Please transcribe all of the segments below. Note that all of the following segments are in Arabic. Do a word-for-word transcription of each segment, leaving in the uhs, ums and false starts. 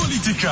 بوليتيكا.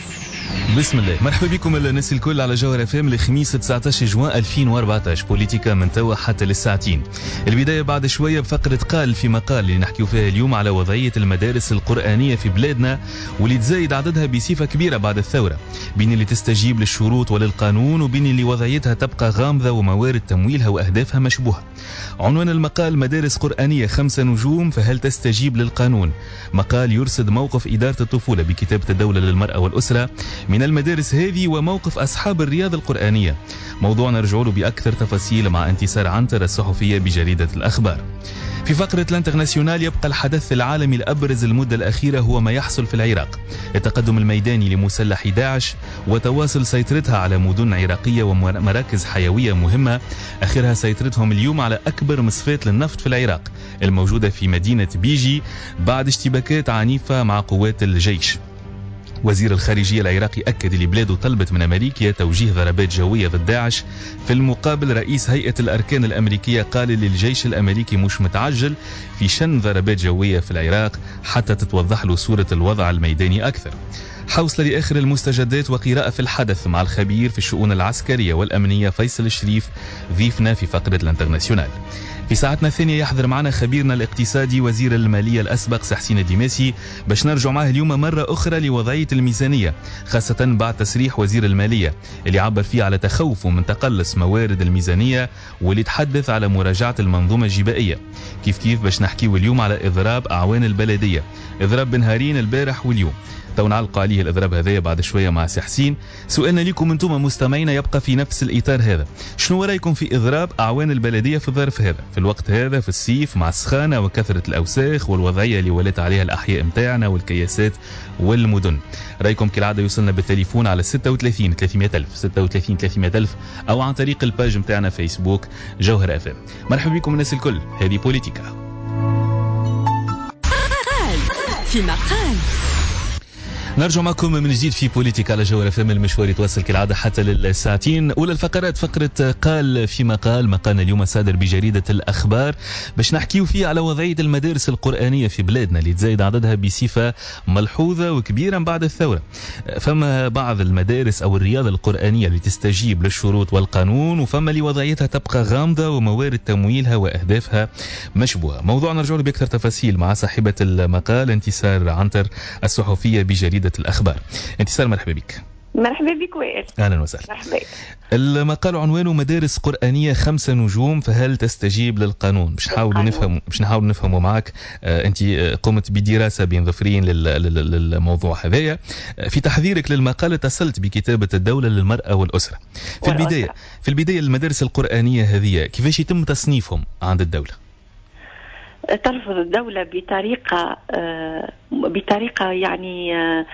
بسم الله، مرحبا بكم الناس الكل على جوهر اف ام الخميس تسعطاش جوان ألفين وأربعطاش. بوليتيكا من توا حتى للساعتين. البدايه بعد شويه بفقره قال في مقال اللي نحكيو فيها اليوم على وضعيه المدارس القرانيه في بلادنا واللي تزايد عددها بصفه كبيره بعد الثوره، بين اللي تستجيب للشروط وللقانون وبين اللي وضعيتها تبقى غامضه وموارد تمويلها واهدافها مشبوهه. عنوان المقال: مدارس قرآنية خمسة نجوم فهل تستجيب للقانون؟ مقال يرصد موقف إدارة الطفولة بكتابة الدولة للمرأة والأسرة من المدارس هذه وموقف أصحاب الرياضة القرآنية. موضوع نرجع له بأكثر تفاصيل مع انتصار عنتر الصحفية بجريدة الأخبار. في فقرة الانترناسيونال يبقى الحدث العالمي الأبرز المدة الأخيرة هو ما يحصل في العراق، التقدم الميداني لمسلح داعش وتواصل سيطرتها على مدن عراقية ومراكز حيوية مهمة، آخرها سيطرتهم اليوم على أكبر مصفات للنفط في العراق الموجودة في مدينة بيجي بعد اشتباكات عنيفة مع قوات الجيش. وزير الخارجية العراقي أكد لبلاده طلبت من أمريكا توجيه ضربات جوية ضد داعش. في المقابل رئيس هيئة الأركان الأمريكية قال للجيش الأمريكي مش متعجل في شن ضربات جوية في العراق حتى تتوضح له صورة الوضع الميداني أكثر. حوصلة لآخر المستجدات وقراءة في الحدث مع الخبير في الشؤون العسكرية والأمنية فيصل الشريف ضيفنا في فقرة الانترناسيونال. في ساعتنا الثانية يحضر معنا خبيرنا الاقتصادي وزير المالية الأسبق سحسين الدماسي باش نرجع معه اليوم مرة أخرى لوضعية الميزانية، خاصة بعد تصريح وزير المالية اللي عبر فيه على تخوفه من تقلص موارد الميزانية واللي تحدث على مراجعة المنظومة الجبائية. كيف كيف باش نحكيه اليوم على إضراب أعوان البلدية، إضراب بنهارين البارح واليوم، تو نعلق عليه الإضراب هذا بعد شوية مع سي حسين. سؤالنا لكم انتم مستمعين يبقى في نفس الإطار هذا: شنو رأيكم في إضراب أعوان البلدية في الظرف هذا، في الوقت هذا في الصيف مع السخانة وكثرة الأوساخ والوضعية اللي ولات عليها الأحياء متاعنا والكياسات والمدن؟ رأيكم كالعادة يوصلنا بالتليفون على ستة وثلاثين ثلاثمائة ألف ستة وثلاثين ثلاثمائة ألف أو عن طريق الباج متاعنا فيسبوك جوهر اف ام. مرحبا بكم الناس الكل، هذه بوليتيكا. في مقال نرجع معكم من جديد في بوليتيكا على جوهر اف ام. المشوار يتواصل كالعاده حتى للساعتين. اولى الفقرات فقره قال في مقال، مقالنا اليوم صادر بجريده الاخبار باش نحكيو فيه على وضعيه المدارس القرانيه في بلادنا اللي تزايد عددها بصفه ملحوظه وكبيره بعد الثوره. فما بعض المدارس او الرياضه القرانيه اللي تستجيب للشروط والقانون، وفما اللي وضعيتها تبقى غامضه وموارد تمويلها واهدافها مشبوهه. موضوع نرجع له باكثر تفاصيل مع صاحبه المقال انتصار عنتر الصحفيه بجريده الأخبار. انتصار مرحبا بك. مرحبا بك وائل. أهلا وسهلا. مرحبا. المقال عنوانه مدارس قرآنية خمسة نجوم فهل تستجيب للقانون؟ باش نحاول نفهم باش نحاول نفهمه معك. آه أنت قمت بدراسة بين ظفرين للموضوع هذايا. في تحضيرك للمقال اتصلت بكتابة الدولة للمرأة والأسرة. في البداية في البداية المدارس القرآنية هذه كيفاش يتم تصنيفهم عند الدولة؟ ترفض الدولة بطريقة بطريقة يعني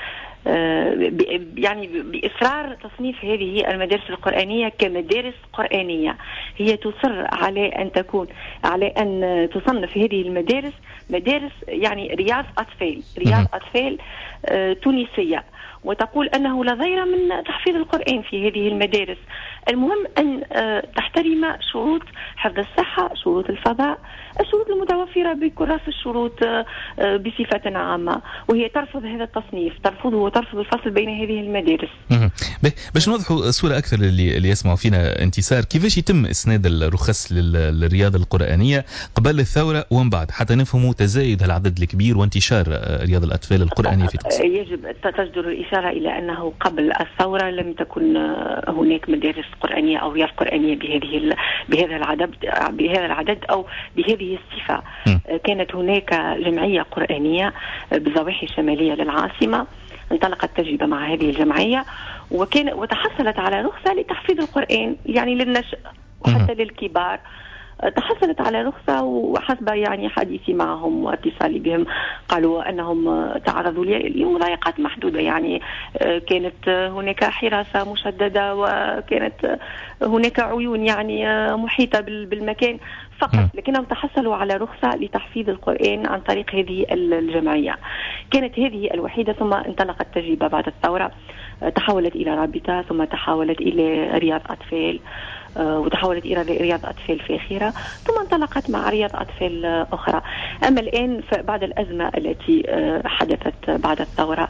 يعني بإصرار تصنيف هذه المدارس القرآنية كمدارس قرآنية. هي تصر على أن تكون على أن تصنف هذه المدارس مدارس يعني رياض أطفال رياض أطفال تونسية، وتقول أنه لا ضير من تحفيظ القرآن في هذه المدارس. المهم أن تحترم شروط حفظ الصحة، شروط الفضاء، الشروط المتوفرة بكراس الشروط بصفة عامة، وهي ترفض هذا التصنيف، ترفضه وترفض الفصل بين هذه المدارس. باش نوضحوا الصورة أكثر اللي, اللي يسمعوا فينا انتصار، كيفاش يتم إسناد الرخص للرياضة القرآنية قبل الثورة ومن بعد حتى نفهموا تزايد العدد الكبير وانتشار رياض الأطفال القرآنية في تونس؟ يجب تجدر الإشارة إلى أنه قبل الثورة لم تكن هناك مدارس قرآنية أو رياض قرآنية بهذه بهذا العدد بهذا العدد أو بهذه الصفة. م. كانت هناك جمعية قرآنية بالضواحي الشمالية للعاصمة، انطلقت تجربة مع هذه الجمعية وكان وتحصلت على رخصة لتحفيظ القرآن يعني للنشء وحتى م. للكبار. تحصلت على رخصة، وحسب يعني حديثي معهم واتصالي بهم قالوا أنهم تعرضوا لمضايقات محدودة، يعني كانت هناك حراسة مشددة وكانت هناك عيون يعني محيطة بالمكان فقط، لكنهم تحصلوا على رخصة لتحفيظ القرآن عن طريق هذه الجمعية. كانت هذه الوحيدة، ثم انطلقت تجربة بعد الثورة، تحولت إلى رابطة، ثم تحولت إلى رياض أطفال، وتحولت إلى رياض أطفال فاخرة، ثم انطلقت مع رياض أطفال أخرى. أما الآن بعد الأزمة التي حدثت بعد الثورة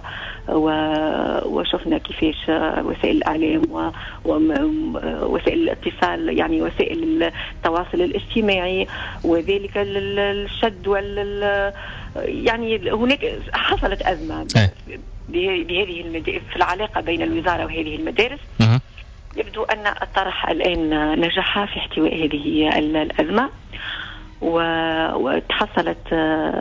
وشفنا كيفاش وسائل الإعلام ووسائل الاتصال يعني وسائل التواصل الاجتماعي وذلك الشد وال يعني هناك حصلت أزمة بهذه المدارس في العلاقة بين الوزارة وهذه المدارس. يبدو أن الطرح الآن نجح في احتواء هذه الأزمة وتحصلت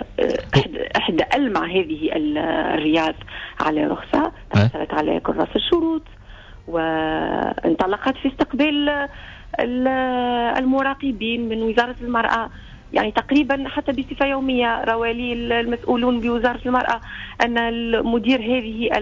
إحدى ألمع هذه الرياض على رخصة، تحصلت على كراس الشروط وانطلقت في استقبال المراقبين من وزارة المرأة. يعني تقريبا حتى بصفة يومية روالي المسؤولون بوزارة المرأة أن المدير هذه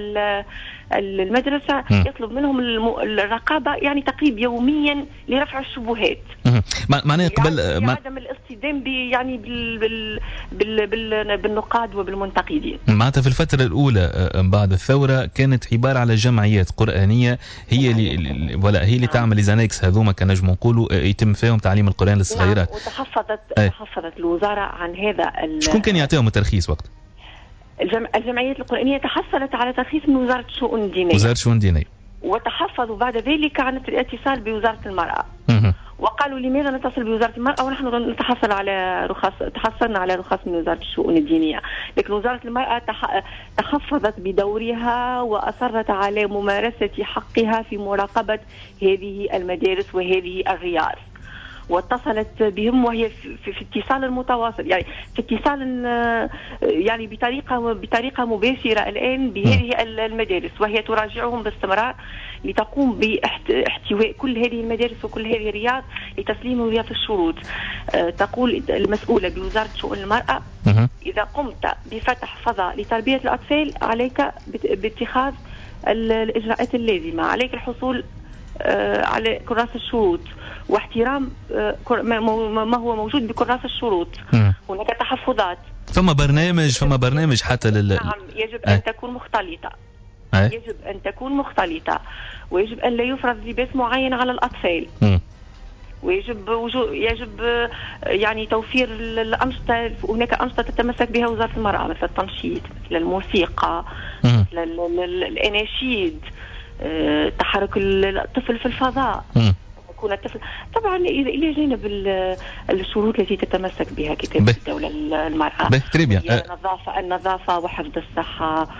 المدرسة يطلب منهم الرقابة يعني تقريبا يوميا لرفع الشبهات. معناها قبل عدم الاصطدام يعني بال بال بال بالنقاد وبالمنتقدين. معناتها في الفترة الأولى بعد الثورة كانت عبارة على جمعيات قرآنية هي اللي ولا هي اللي تعمل لزانكس هذوما كان نجم نقولوا يتم فيهم تعليم القرآن للصغيرات. نعم. وتحفظت أي. تحفظت الوزارة عن هذا. شكون كان يعطيهم الترخيص وقت؟ الجمعيات القرآنية تحصلت على ترخيص من وزارة الشؤون الدينية. وزارة الشؤون الدينية. وتحفظوا بعد ذلك عن الاتصال بوزارة المرأة. مه. وقالوا لماذا نتصل بوزارة المرأة ونحن نتحصل على رخص تحصلنا على رخص من وزارة الشؤون الدينية. لكن وزارة المرأة تحفظت بدورها وأصرت على ممارسة حقها في مراقبة هذه المدارس وهذه الرياض، واتصلت بهم وهي في, في اتصال متواصل يعني في اتصال يعني بطريقة بطريقة مباشرة الآن بهذه المدارس، وهي تراجعهم باستمرار لتقوم باحتواء كل هذه المدارس وكل هذه الرياض لتسليم رياض الشروط. تقول المسؤولة بوزارة شؤون المرأة إذا قمت بفتح فضاء لتربية الأطفال عليك باتخاذ الإجراءات اللازمة، عليك الحصول على كراس الشروط واحترام ما هو موجود بكراس الشروط. هناك تحفظات. ثم برنامج ثم برنامج حتى لل نعم يجب أن تكون مختلطة. يجب أن تكون مختلطة ويجب أن لا يفرض لباس معين على الأطفال. م. ويجب وجود يجب يعني توفير الأنشطة. هناك أنشطة تتمسك بها وزارة المرأة مثل التنشيط مثل الموسيقى م. مثل الأناشيد، تحرك الطفل في الفضاء. م. يكون الطفل طبعا إلى جانب الشروط التي تتمسك بها كتاب الدولة المرأة، النظافة النظافة وحفظ الصحة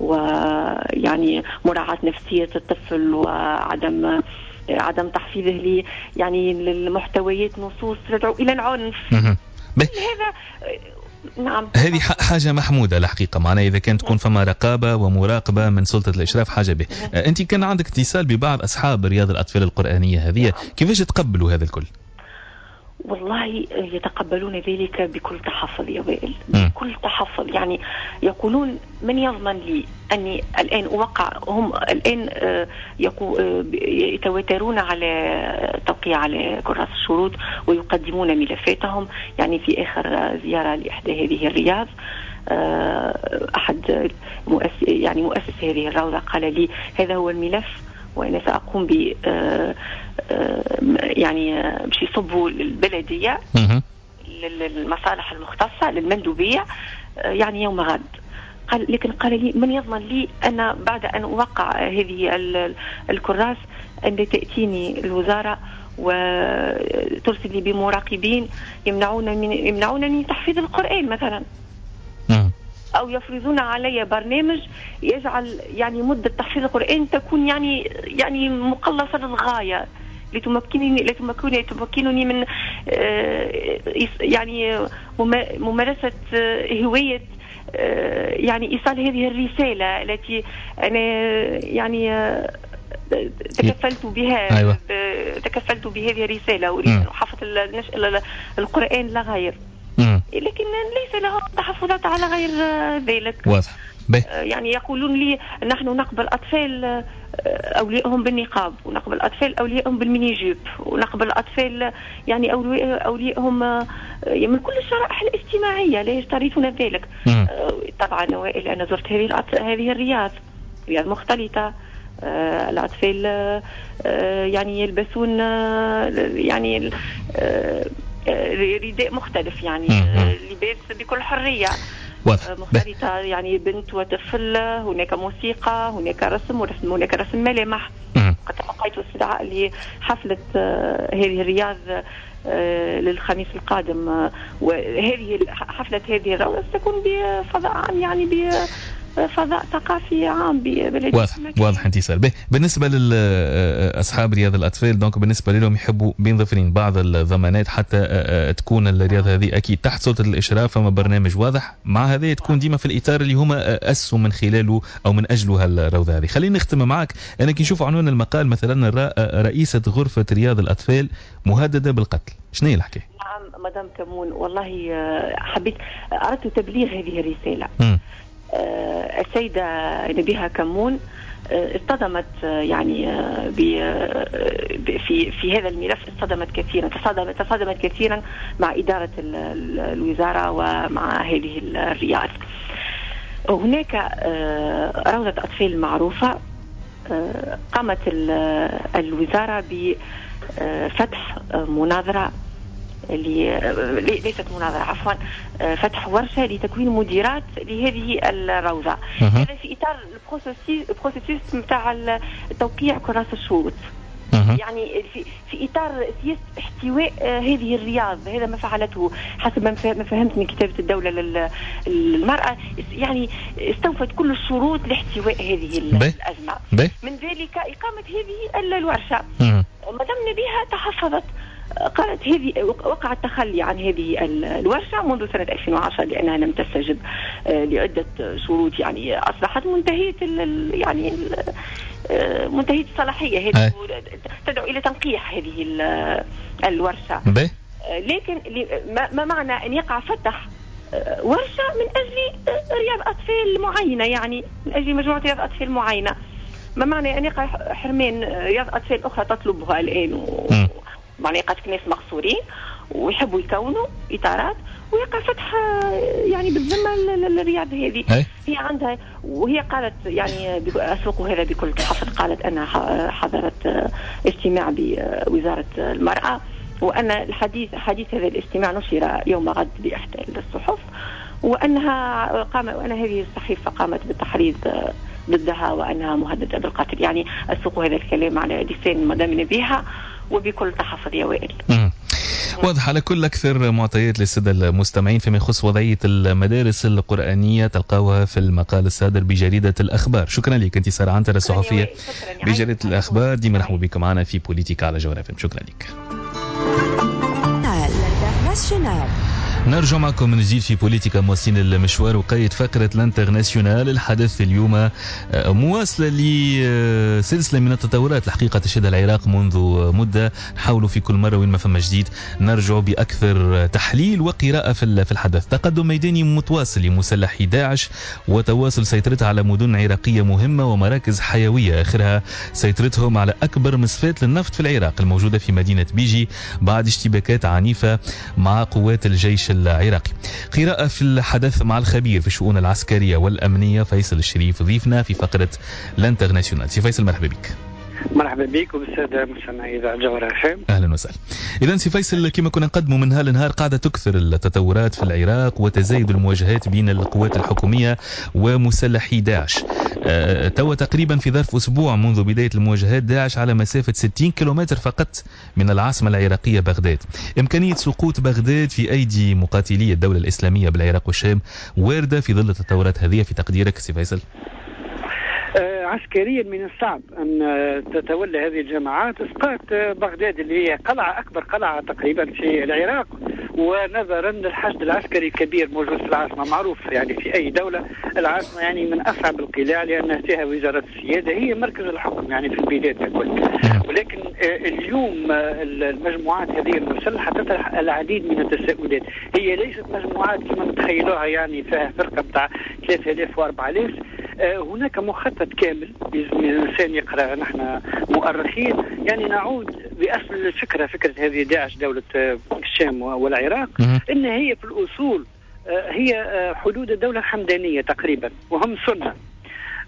ويعني مراعاة نفسية الطفل وعدم عدم تحفيظه لي يعني المحتويات نصوص تدعو إلى العنف. هذا نعم هذه حاجة محمودة الحقيقة. معناها إذا كانت تكون فما رقابة ومراقبة من سلطة الإشراف حاجة به. أنت كان عندك اتصال ببعض أصحاب رياض الأطفال القرآنية هذه، كيفاش تقبلوا هذا الكل؟ والله يتقبلون ذلك بكل تحفظ يا وائل، بكل تحفظ. يعني يقولون من يضمن لي أني الآن أوقع. هم الآن يتواترون على توقيع على كراس الشروط ويقدمون ملفاتهم. يعني في آخر زيارة لإحدى هذه الرياض أحد مؤسس يعني مؤسس هذه الروضة قال لي هذا هو الملف وأنا سأقوم ب يعني باش يصبوا للبلدية للمصالح المختصة للمندوبية يعني يوم غد. قال لكن قال لي من يضمن لي أن بعد أن أوقع هذه الكراس أن تأتيني الوزارة وترسل لي بمراقبين يمنعون من يمنعون من تحفيظ القرآن مثلا، أو يفرضون علي برنامج يجعل يعني مدة تحفيظ القرآن تكون يعني يعني مقلصة للغاية لتمكنني لتمكنني تمكنني من يعني ممارسة هواية يعني إيصال هذه الرسالة التي أنا يعني تكفلت بها. أيوة. تكفلت بهذه الرسالة وأريد أن أحفظ القرآن لا غير. لكن ليس لهم تحفظات على غير ذلك. واضح. يعني يقولون لي نحن نقبل أطفال أوليائهم بالنقاب ونقبل أطفال أوليائهم بالميني جيب ونقبل أطفال يعني أوليائهم من كل الشرائح الاجتماعية لا يشترطون ذلك. م. طبعا وائل أنا زرت هذه هذه الرياض رياض مختلطة. الأطفال يعني يلبسون يعني رداء مختلف يعني لباس بكل حرية. مختلطة، يعني بنت وطفل، هناك موسيقى، هناك رسم ورسم، هناك رسم ملامح. قد تلقيت استدعاء لحفلة هذه الرياض للخميس القادم، وهذه حفلة هذه الروضة ستكون بفضاء عام، يعني بفضاء ثقافي عام ببلد. واضح واضح انتصار. بالنسبة لأصحاب رياض الأطفال، دونك بالنسبة لهم يحبوا بين ظفرين بعض الضمانات حتى تكون الرياضة هذه أكيد تحت سلطة الإشراف، فما برنامج واضح مع هذه تكون ديما في الإطار اللي هما أسسوا من خلاله أو من أجله هالروضة هذه. خلينا نختم معك. أنا كي نشوف عنوان المقال مثلا رئيسة غرفة رياض الأطفال مهددة بالقتل، شنو هي الحكاية؟ نعم مدام كمون، والله حبيت أردت تبليغ هذه الرسالة. م. السيدة نبيها كمون اصطدمت يعني في في هذا الملف، اصطدمت كثيرا تصادمت تصادمت كثيرا مع إدارة الوزارة ومع هذه الرياض. هناك روضة أطفال معروفة، قامت الوزارة بفتح مناظرة، ليست مناظرة عفوا، فتح ورشة لتكوين مديرات لهذه الروضة. هذا في إطار البروسيس متاع توقيع كراس الشروط، يعني في, في إطار سياسة احتواء هذه الرياض. هذا ما فعلته حسب ما فهمت من كتابة الدولة للمرأة، يعني استوفت كل الشروط لاحتواء هذه الأزمة، من ذلك إقامة هذه الورشة. مدام نبيها تحفظت، قالت هذه وقع التخلي عن هذه الورشة منذ سنة ألفين وعشرة لأنها لم تستجب لعدة شروط، يعني أصبحت منتهية يعني منتهية الصلاحية. هذه تدعو إلى تنقيح هذه الورشة. لكن ما معنى أن يقع فتح ورشة من أجل رياض أطفال معينة، يعني من أجل مجموعة رياض أطفال معينة؟ ما معنى أن يقع حرمان رياض أطفال أخرى تطلبها الآن و... معنى قد ناس مقصورين ويحبوا يكونوا إطارات ويقع فتح يعني بالذمة للرياض هذه. هي عندها، وهي قالت يعني أسوق هذا بكل تحفظ، قالت أنها حضرت اجتماع بوزارة المرأة، وأن الحديث حديث هذا الاجتماع نشر يوم غد بإحدى الصحف، وأنها قام وأن هذه الصحيفة قامت بالتحريض ضدها وأنها مهددة بالقتل. يعني أسوق هذا الكلام على لسان مدام نبيها وبكل تحفظ يا وائل. واضح. على كل أكثر معطيات للسادة المستمعين فيما يخص وضعية المدارس القرآنية تلقاوها في المقال الصادر بجريدة الأخبار. شكرا لك انتصار عنتر الصحفية بجريدة الأخبار، ديما نحن بك معنا في بوليتيكا على جوهر اف ام. شكرا لك. نرجع معكم من جديد في بوليتيكا مواسين المشوار وقيد فقرة الانترناسيونال. الحدث اليوم مواصلة لسلسلة من التطورات الحقيقة تشهدها العراق منذ مدة. نحاول في كل مرة وين ما فما جديد نرجع بأكثر تحليل وقراءة في الحدث. تقدم ميداني متواصل لمسلحي داعش وتواصل سيطرتها على مدن عراقية مهمة ومراكز حيوية، آخرها سيطرتهم على أكبر مصفات للنفط في العراق الموجودة في مدينة بيجي بعد اشتباكات عنيفة مع قوات الجيش العراقي. قراءة في الحدث مع الخبير في الشؤون العسكرية والأمنية فيصل الشريف ضيفنا في فقرة الانترناسيونال. سي فيصل مرحبا بك. مرحبا بك وبالسادة مستمعي إذاعة جوهر اف ام. اهلا وسهلا. اذا سي فيصل كما كنا نقدموا من هالنهار قاعده تكثر التطورات في العراق وتزايد المواجهات بين القوات الحكوميه ومسلحي داعش. أه توا تقريبا في ظرف اسبوع منذ بدايه المواجهات داعش على مسافه ستين كيلومتر فقط من العاصمه العراقيه بغداد. امكانيه سقوط بغداد في ايدي مقاتلي الدوله الاسلاميه بالعراق والشام وارده في ظل التطورات هذه في تقديرك سي فيصل؟ عسكريا من الصعب أن تتولى هذه الجماعات إسقاط بغداد اللي هي قلعة أكبر قلعة تقريبا في العراق، ونظرا للحشد العسكري الكبير موجود في العاصمة. معروف يعني في أي دولة العاصمة يعني من أصعب القلاع لأن فيها وزارة السيادة، هي مركز الحكم يعني في البلاد ككل. ولكن اليوم المجموعات هذه المسلحة تطرح العديد من التساؤلات. هي ليست مجموعات كما نتخيلوها يعني فيها فرقة بتاع ثلاثة آلاف وأربعة آلاف. هناك مخطط كامل بإذن الإنسان يقرأ. نحن مؤرخين يعني نعود بأصل الفكرة، فكرة هذه داعش دولة الشام والعراق، إن هي في الأصول هي حدود الدولة الحمدانية تقريبا وهم سنة.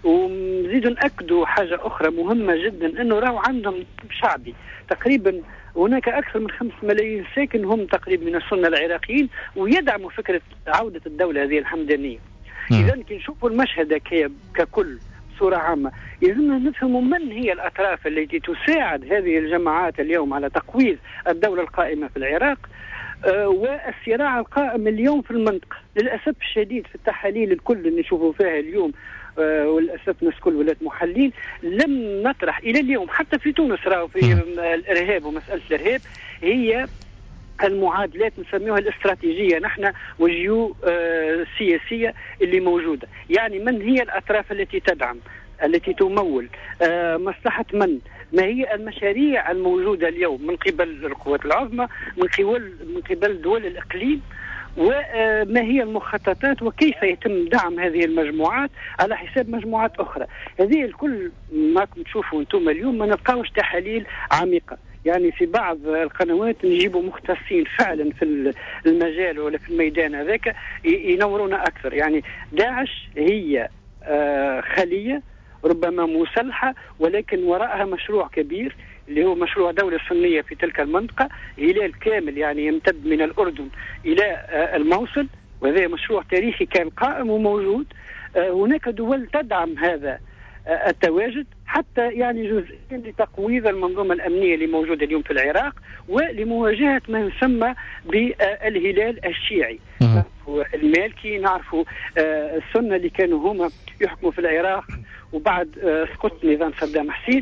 ونزيد نأكدوا حاجة أخرى مهمة جدا، أنه راهو عندهم شعبي تقريبا هناك أكثر من خمس ملايين ساكن هم تقريبا من السنة العراقيين، ويدعموا فكرة عودة الدولة هذه الحمدانية. إذا كي نشوفوا المشهد ككل بصورة عامة يلزمنا نفهموا من هي الأطراف التي تساعد هذه الجماعات اليوم على تقويض الدولة القائمة في العراق، أه والصراع القائم اليوم في المنطقة. للأسف الشديد في التحاليل الكل اللي نشوفوا فيها اليوم أه وللأسف ناس كل ولات محلين لم نطرح إلى اليوم حتى في تونس راهو في الإرهاب ومسألة الإرهاب هي المعادلات نسميها الاستراتيجية نحن والجيو آه السياسية اللي موجودة. يعني من هي الأطراف التي تدعم التي تمول آه مصلحة من، ما هي المشاريع الموجودة اليوم من قبل القوات العظمى، من قبل من قبل دول الإقليم، وما هي المخططات وكيف يتم دعم هذه المجموعات على حساب مجموعات أخرى. هذه الكل ما تشوفوا أنتم اليوم ما نلقاوش تحاليل عميقة. يعني في بعض القنوات نجيبوا مختصين فعلا في المجال ولا في الميدان هذاك ينورونا أكثر. يعني داعش هي خلية ربما مسلحة ولكن وراءها مشروع كبير اللي هو مشروع دولة سنية في تلك المنطقة، هلال كامل يعني يمتد من الأردن إلى الموصل، وهذا مشروع تاريخي كان قائم وموجود. هناك دول تدعم هذا التواجد حتى يعني جزئيا لتقويض المنظومة الأمنية اللي موجودة اليوم في العراق ولمواجهة ما يسمى بالهلال الشيعي. المالكي نعرفوا السنة اللي كانوا هما يحكموا في العراق وبعد سقوط نظام صدام حسين،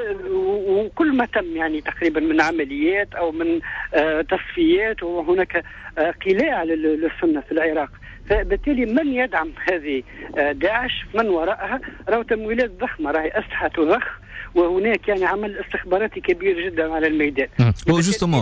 وكل ما تم يعني تقريبا من عمليات أو من تصفيات، وهناك قلاع للسنة في العراق. فبالتالي من يدعم هذه داعش من وراءها؟ راهو تمويلات ضخمة، راهي أسلحة تضخ، وهناك يعني عمل استخباراتي كبير جدا على الميدان. هو جوستومون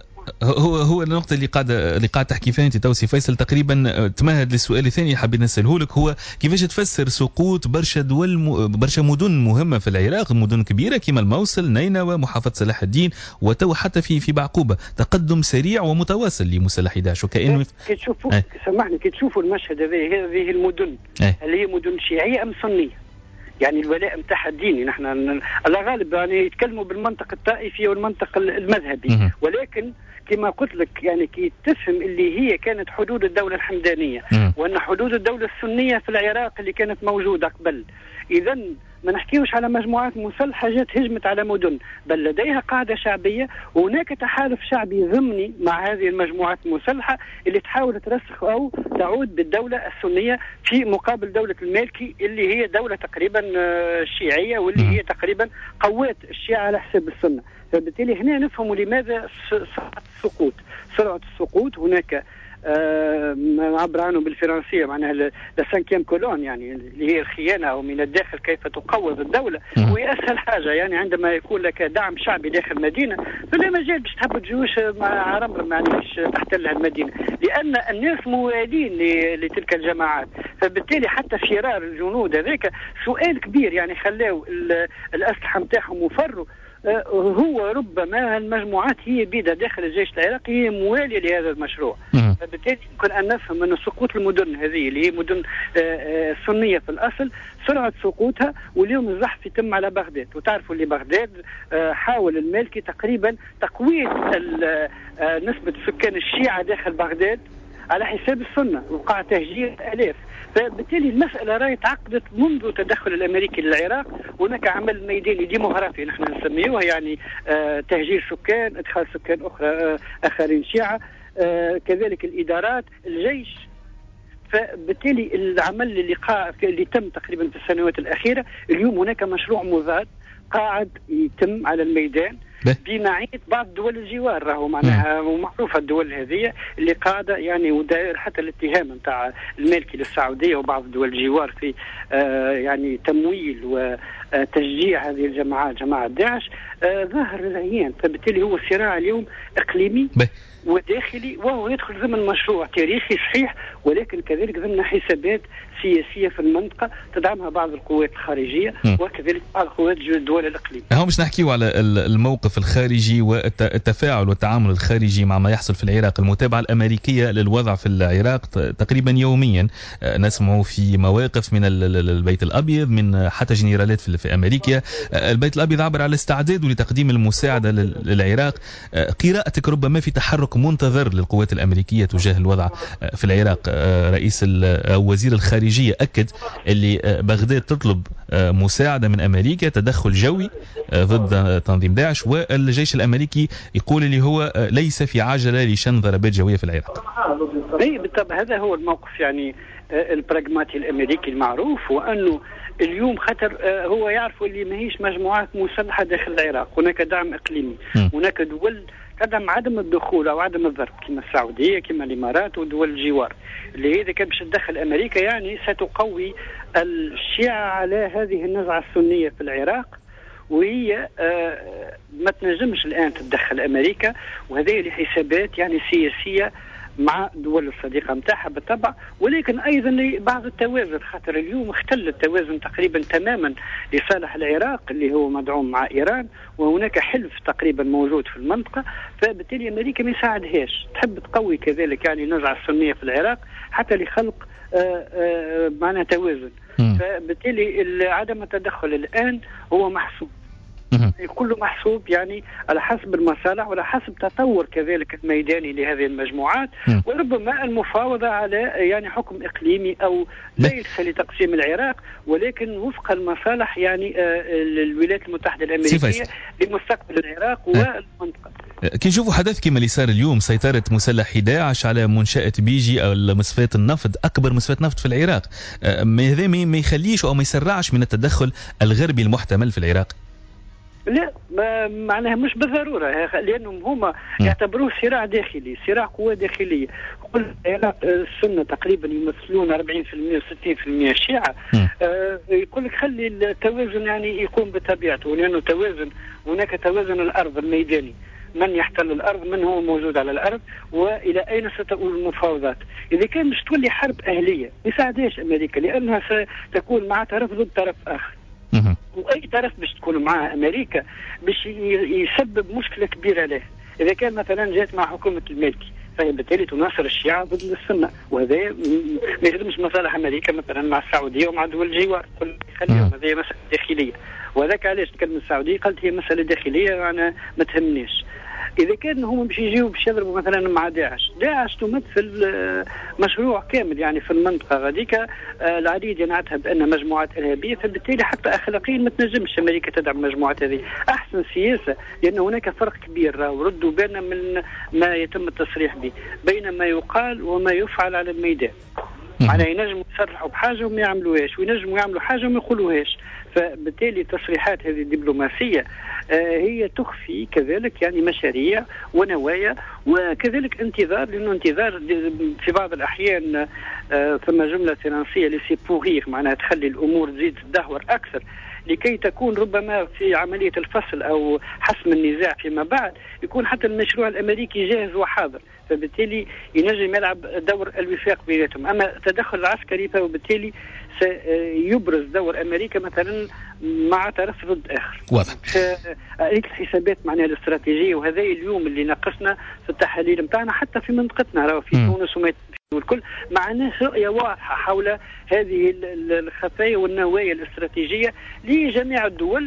هو هو النقطة اللي قاعد اللي قاعد تحكي فيها أنت توسي فيصل تقريبا تمهد للسؤال الثاني حابين نسأله لك، هو كيفاش تفسر سقوط برشا دول م... برشا مدن مهمة في العراق، مدن كبيرة كما الموصل، نينوى، محافظة صلاح الدين، وتو حتى في في بعقوبة تقدم سريع ومتواصل لمسلح داعش. وكأنه كي تشوفوا اه. سمحني كي تشوفوا المشهد هذه هذه المدن اه. اللي هي مدن شيعية أم سنية؟ يعني الولاء متاعها الديني، نحن على غالب يعني يتكلموا بالمنطق الطائفي والمنطق المذهبي، ولكن كما قلت لك يعني كي تفهم اللي هي كانت حدود الدولة الحمدانية وأن حدود الدولة السنية في العراق اللي كانت موجودة قبل، إذا ما نحكيوش على مجموعات مسلحة جات هجمت على مدن، بل لديها قاعدة شعبية وهناك تحالف شعبي ضمني مع هذه المجموعات المسلحة اللي تحاول ترسخ أو تعود بالدولة السنية في مقابل دولة المالكي اللي هي دولة تقريبا شيعية واللي هي تقريبا قوات الشيعة على حساب السنة. فبالتالي هنا نفهم لماذا سرعة السقوط. سرعة السقوط هناك آه نعبر عنه بالفرنسية معناها لسانكيام كولون، يعني اللي هي الخيانة أو من الداخل كيف تقوض الدولة، وهي أسهل حاجة يعني عندما يكون لك دعم شعبي داخل مدينة فلا مجال باش تهبط جيوش مع رمرم يعني باش تحتل المدينة، لأن الناس موالين لتلك الجماعات. فبالتالي حتى فرار الجنود هذاك سؤال كبير، يعني خلاو الأسلحة متاعهم وفروا. هو ربما المجموعات هي بيدها داخل الجيش العراقي هي موالية لهذا المشروع. فبالتالي يمكن أن نفهم أن سقوط المدن هذه اللي هي مدن سنية في الأصل سرعة سقوطها، واليوم الزحف يتم على بغداد. وتعرفوا اللي بغداد حاول المالكي تقريبا تقوية نسبة سكان الشيعة داخل بغداد على حساب السنة، وقع تهجير آلاف. فبالتالي المسألة راهي تعقدت منذ تدخل الأمريكي للعراق، وهناك عمل ميداني ديموغرافي نحن نسميوه، يعني آه تهجير سكان، إدخال سكان أخرى آه آخرين شيعة، آه كذلك الإدارات، الجيش. فبالتالي العمل اللي, قا... اللي تم تقريبا في السنوات الأخيرة، اليوم هناك مشروع مضاد قاعد يتم على الميدان بمعية بعض دول الجوار، راهو معناها ومعروفة الدول هذه اللي قاعدة يعني ودائر حتى الاتهام نتاع المالكي للسعودية وبعض دول الجوار في آه يعني تمويل وتشجيع هذه الجماعات جماعة داعش آه ظاهر للعيان. فبالتالي هو الصراع اليوم إقليمي وداخلي، وهو يدخل ضمن مشروع تاريخي صحيح، ولكن كذلك ضمن حسابات سياسية في المنطقة تدعمها بعض القوات الخارجية م. وكذلك بعض قوات دول الإقليم. هم مش نحكيوا على الموقف الموقف الخارجي والتفاعل والتعامل الخارجي مع ما يحصل في العراق. المتابعة الأمريكية للوضع في العراق تقريبا يوميا نسمع في مواقف من البيت الأبيض، من حتى جنرالات في أمريكا. البيت الأبيض عبر على استعداده لتقديم المساعدة للعراق. قراءتك ربما في تحرك منتظر للقوات الأمريكية تجاه الوضع في العراق. رئيس أو وزير الخارجية أكد اللي بغداد تطلب مساعدة من أمريكا، تدخل جوي ضد تنظيم داعش، والجيش الأمريكي يقول اللي هو ليس في عجلة لشن ضربات جوية في العراق. اي بالطبع هذا هو الموقف يعني البراغماتي الأمريكي المعروف، وأنه اليوم خطر هو يعرف اللي ماهيش مجموعات مسلحة داخل العراق، هناك دعم إقليمي، هناك دول تدعم عدم الدخول أو عدم الضرب كما السعودية كما الإمارات ودول الجوار، اللي إذا كان باش تدخل أمريكا يعني ستقوي الشيعة على هذه النزعة السنية في العراق، وهي آه ما تنجمش الآن تتدخل أمريكا، وهذه لحسابات يعني سياسية مع دول الصديقة متاعها بالطبع، ولكن أيضا لبعض التوازن، خاطر اليوم اختل التوازن تقريبا تماما لصالح العراق اللي هو مدعوم مع إيران، وهناك حلف تقريبا موجود في المنطقة، فبالتالي أمريكا ما يساعدهاش، تحب تقوي كذلك يعني النزعة السنية في العراق حتى لخلق آآ آآ معنى توازن. فبالتالي عدم التدخل الآن هو محسوب، كله محسوب يعني على حسب المصالح وعلى حسب تطور كذلك الميداني لهذه المجموعات، وربما المفاوضة على يعني حكم إقليمي أو ليس لتقسيم العراق، ولكن وفق المصالح يعني الولايات المتحدة الأمريكية لمستقبل العراق والمنطقة. كي نشوفوا حدث كما اللي صار اليوم، سيطرة مسلحي داعش على منشأة بيجي أو مصفاة النفط، أكبر مصفاة نفط في العراق، هذا ما يخليش أو ما يسرعش من التدخل الغربي المحتمل في العراق؟ لا معناها مش بالضرورة، لأنهم هما يعتبروه صراع داخلي، صراع قوة داخلية. كل العراق السنة تقريبا يمثلون أربعين بالمئة وستين بالمئة الشيعة. آه يقول لك خلي التوازن يعني يكون بطبيعته، لأنه توازن، هناك توازن الأرض الميداني، من يحتل الأرض، من هو موجود على الأرض، وإلى أين ستؤول المفاوضات. إذا كان مش تولي حرب أهلية ما يساعدهاش أمريكا، لأنها ستكون مع طرف ضد طرف آخر، واي طرف باش تكون معها امريكا باش يسبب مشكله كبيره له. اذا كان مثلا جات مع حكومه المالكي فهي بالتالي تناصر الشيعة ضد السنه، وهذا ما يخدمش مصالح امريكا مثلا مع السعوديه ومع دول الجوار، كل يخليهم هذه مساله داخليه. وهذاك علاش تكلم السعوديه قالت هي مساله داخليه انا ما تهمنيش. إذا كان هم باش يجيو باش يضربوا مثلا مع داعش، داعش تمثل مشروع كامل يعني في المنطقة غاديك، العديد ينعتها بأن مجموعات إرهابية، فبالتالي حتى أخلاقيا ما تنجمش أمريكا تدعم المجموعات هذه. أحسن سياسة، لأن هناك فرق كبير وردوا بين من ما يتم التصريح به بين ما يقال وما يفعل على الميدان. معناها ينجموا يصرحوا بحاجة وما يعملوهاش، وينجموا يعملوا حاجة وما يقولوهاش. فبالتالي التصريحات هذه الدبلوماسية آه هي تخفي كذلك يعني مشاريع ونوايا، وكذلك انتظار، لأنه انتظار في بعض الأحيان آه ثم جملة فرنسية لسي بوغير، معناها تخلي الأمور تزيد تدهور أكثر لكي تكون ربما في عملية الفصل أو حسم النزاع فيما بعد يكون حتى المشروع الأمريكي جاهز وحاضر، فبالتالي ينجم يلعب دور الوفاق بيناتهم. أما التدخل العسكري فبالتالي سيبرز دور أمريكا مثلا مع طرف ضد آخر. واضح. هيك الحسابات معناها الاستراتيجية، وهذا اليوم اللي ناقصنا في التحاليل متاعنا حتى في منطقتنا، راه في تونس وما والكل معناه رؤية واضحة حول هذه الخفايا والنوايا الاستراتيجية لجميع الدول،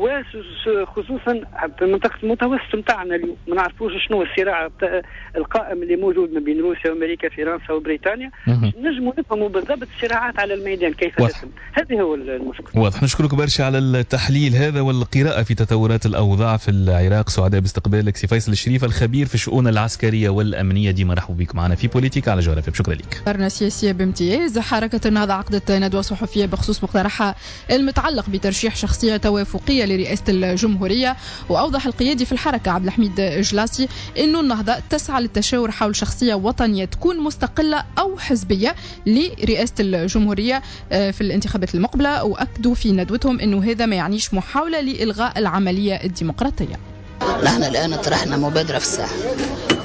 وخصوصا في منطقة المتوسط متاعنا اليوم. ما نعرفوش شنو الصراع القائم اللي موجود ما بين روسيا وأمريكا، فرنسا وبريطانيا، نجموا نفهموا بالضبط الصراعات على الميدان كيف تتم. هذا هو المشكل. واضح. نشكرك برشا على التحليل هذا والقراءة في تطورات الأوضاع في العراق. سعداء باستقبالك سي فيصل الشريف الخبير في الشؤون العسكرية والأمنية، ديما مرحبا بك معنا في بوليتيكا على جوهر. شكرا لك. قرنا سياسية بامتياز. حركة النهضة عقدت ندوة صحفية بخصوص مقترحها المتعلق بترشيح شخصية توافقية لرئاسة الجمهورية، وأوضح القيادي في الحركة عبد الحميد جلاسي إنه النهضة تسعى للتشاور حول شخصية وطنية تكون مستقلة أو حزبية لرئاسة الجمهورية في الانتخابات المقبلة، وأكدوا في ندوتهم إنه هذا ما يعنيش محاولة لإلغاء العملية الديمقراطية. نحن الآن طرحنا مبادرة في الساحة